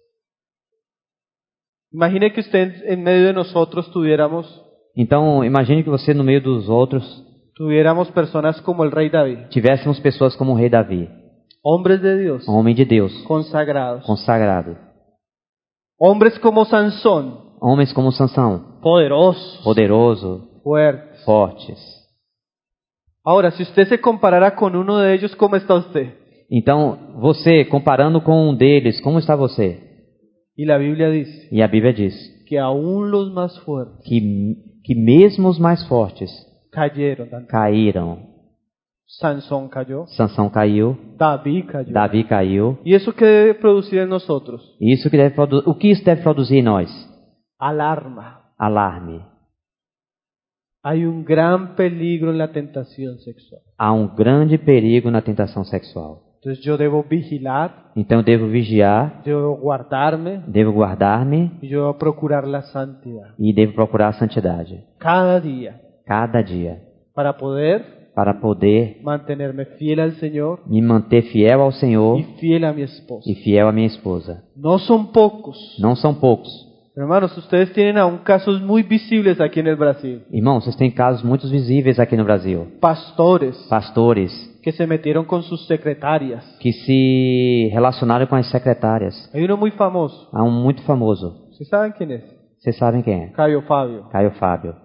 Imagine que usted en medio de nosotros tuviéramos, Então, imagine que você no meio dos outros tuviéramos personas como el rey David, tivéssemos pessoas como o rei Davi, hombres de Dios, um homem de Deus, consagrados, consagrado. hombres como Sansón, Homens como Sansão, poderosos, poderoso, fuertes. fortes. Ahora, si usted se comparara con uno de ellos, ¿cómo está usted? Então, você, comparando com um deles, como está você? Y la Biblia dice E a Bíblia diz que aún los más fuertes que, que mesmo os mais fortes cayeron. caíram. Sansón cayó, Sansão caiu, David cayó. Davi caiu. ¿Y eso qué debe producir en nosotros? Isso que deve produ- o que isso deve produzir em nós? Alarma. Alarme. Hay un gran peligro en la tentación sexual. Há um grande perigo na tentação sexual. Entonces yo debo vigilar, Então eu devo vigiar, yo debo guardarme devo guardar-me y yo debo procurar la santidad e devo procurar a santidade cada día cada dia para poder para poder mantenerme fiel al Señor me manter fiel ao Senhor y fiel a mi esposa. e fiel à minha esposa. No son pocos. Não são poucos. Hermanos, ustedes tienen aún casos muy visibles aquí en el Brasil. Irmãos, vocês têm casos muito visíveis aqui no Brasil. Pastores Pastores que se metieron con sus secretarias. que se relacionaram com as secretárias. Hay uno muy famoso. Há um muito famoso. ¿Sí saben quién es? Vocês sabem quem é? Caio Fabio. Caio Fábio.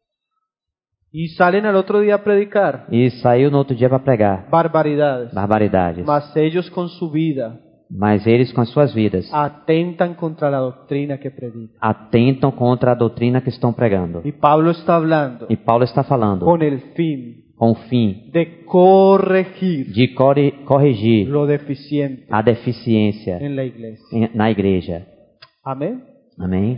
Y salen al otro día a predicar E saiu no outro dia para pregar barbaridades. barbaridades. Mas ellos con su vida Mas eles, com as suas vidas, atentan contra la doctrina que predican. atentam contra a doutrina que estão pregando. Y Pablo está hablando E Paulo está falando con el fin com o fim de corregir de corri- corrigir lo deficiente a deficiência en la iglesia. em- na igreja. Amén. Amém?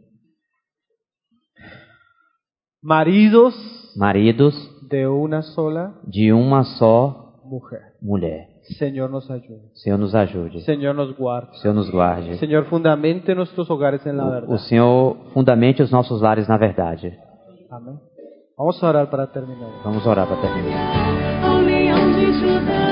Maridos Maridos de una sola de uma só mujer. mulher. Señor nos ayude. Senhor nos ajude. Señor nos guarde. Senhor nos guarde. Señor fundamente nuestros hogares en la O verdad. Senhor fundamente os nossos lares na verdade. Amén. Vamos a orar para terminar. Vamos orar para terminar. ao leão de Judá.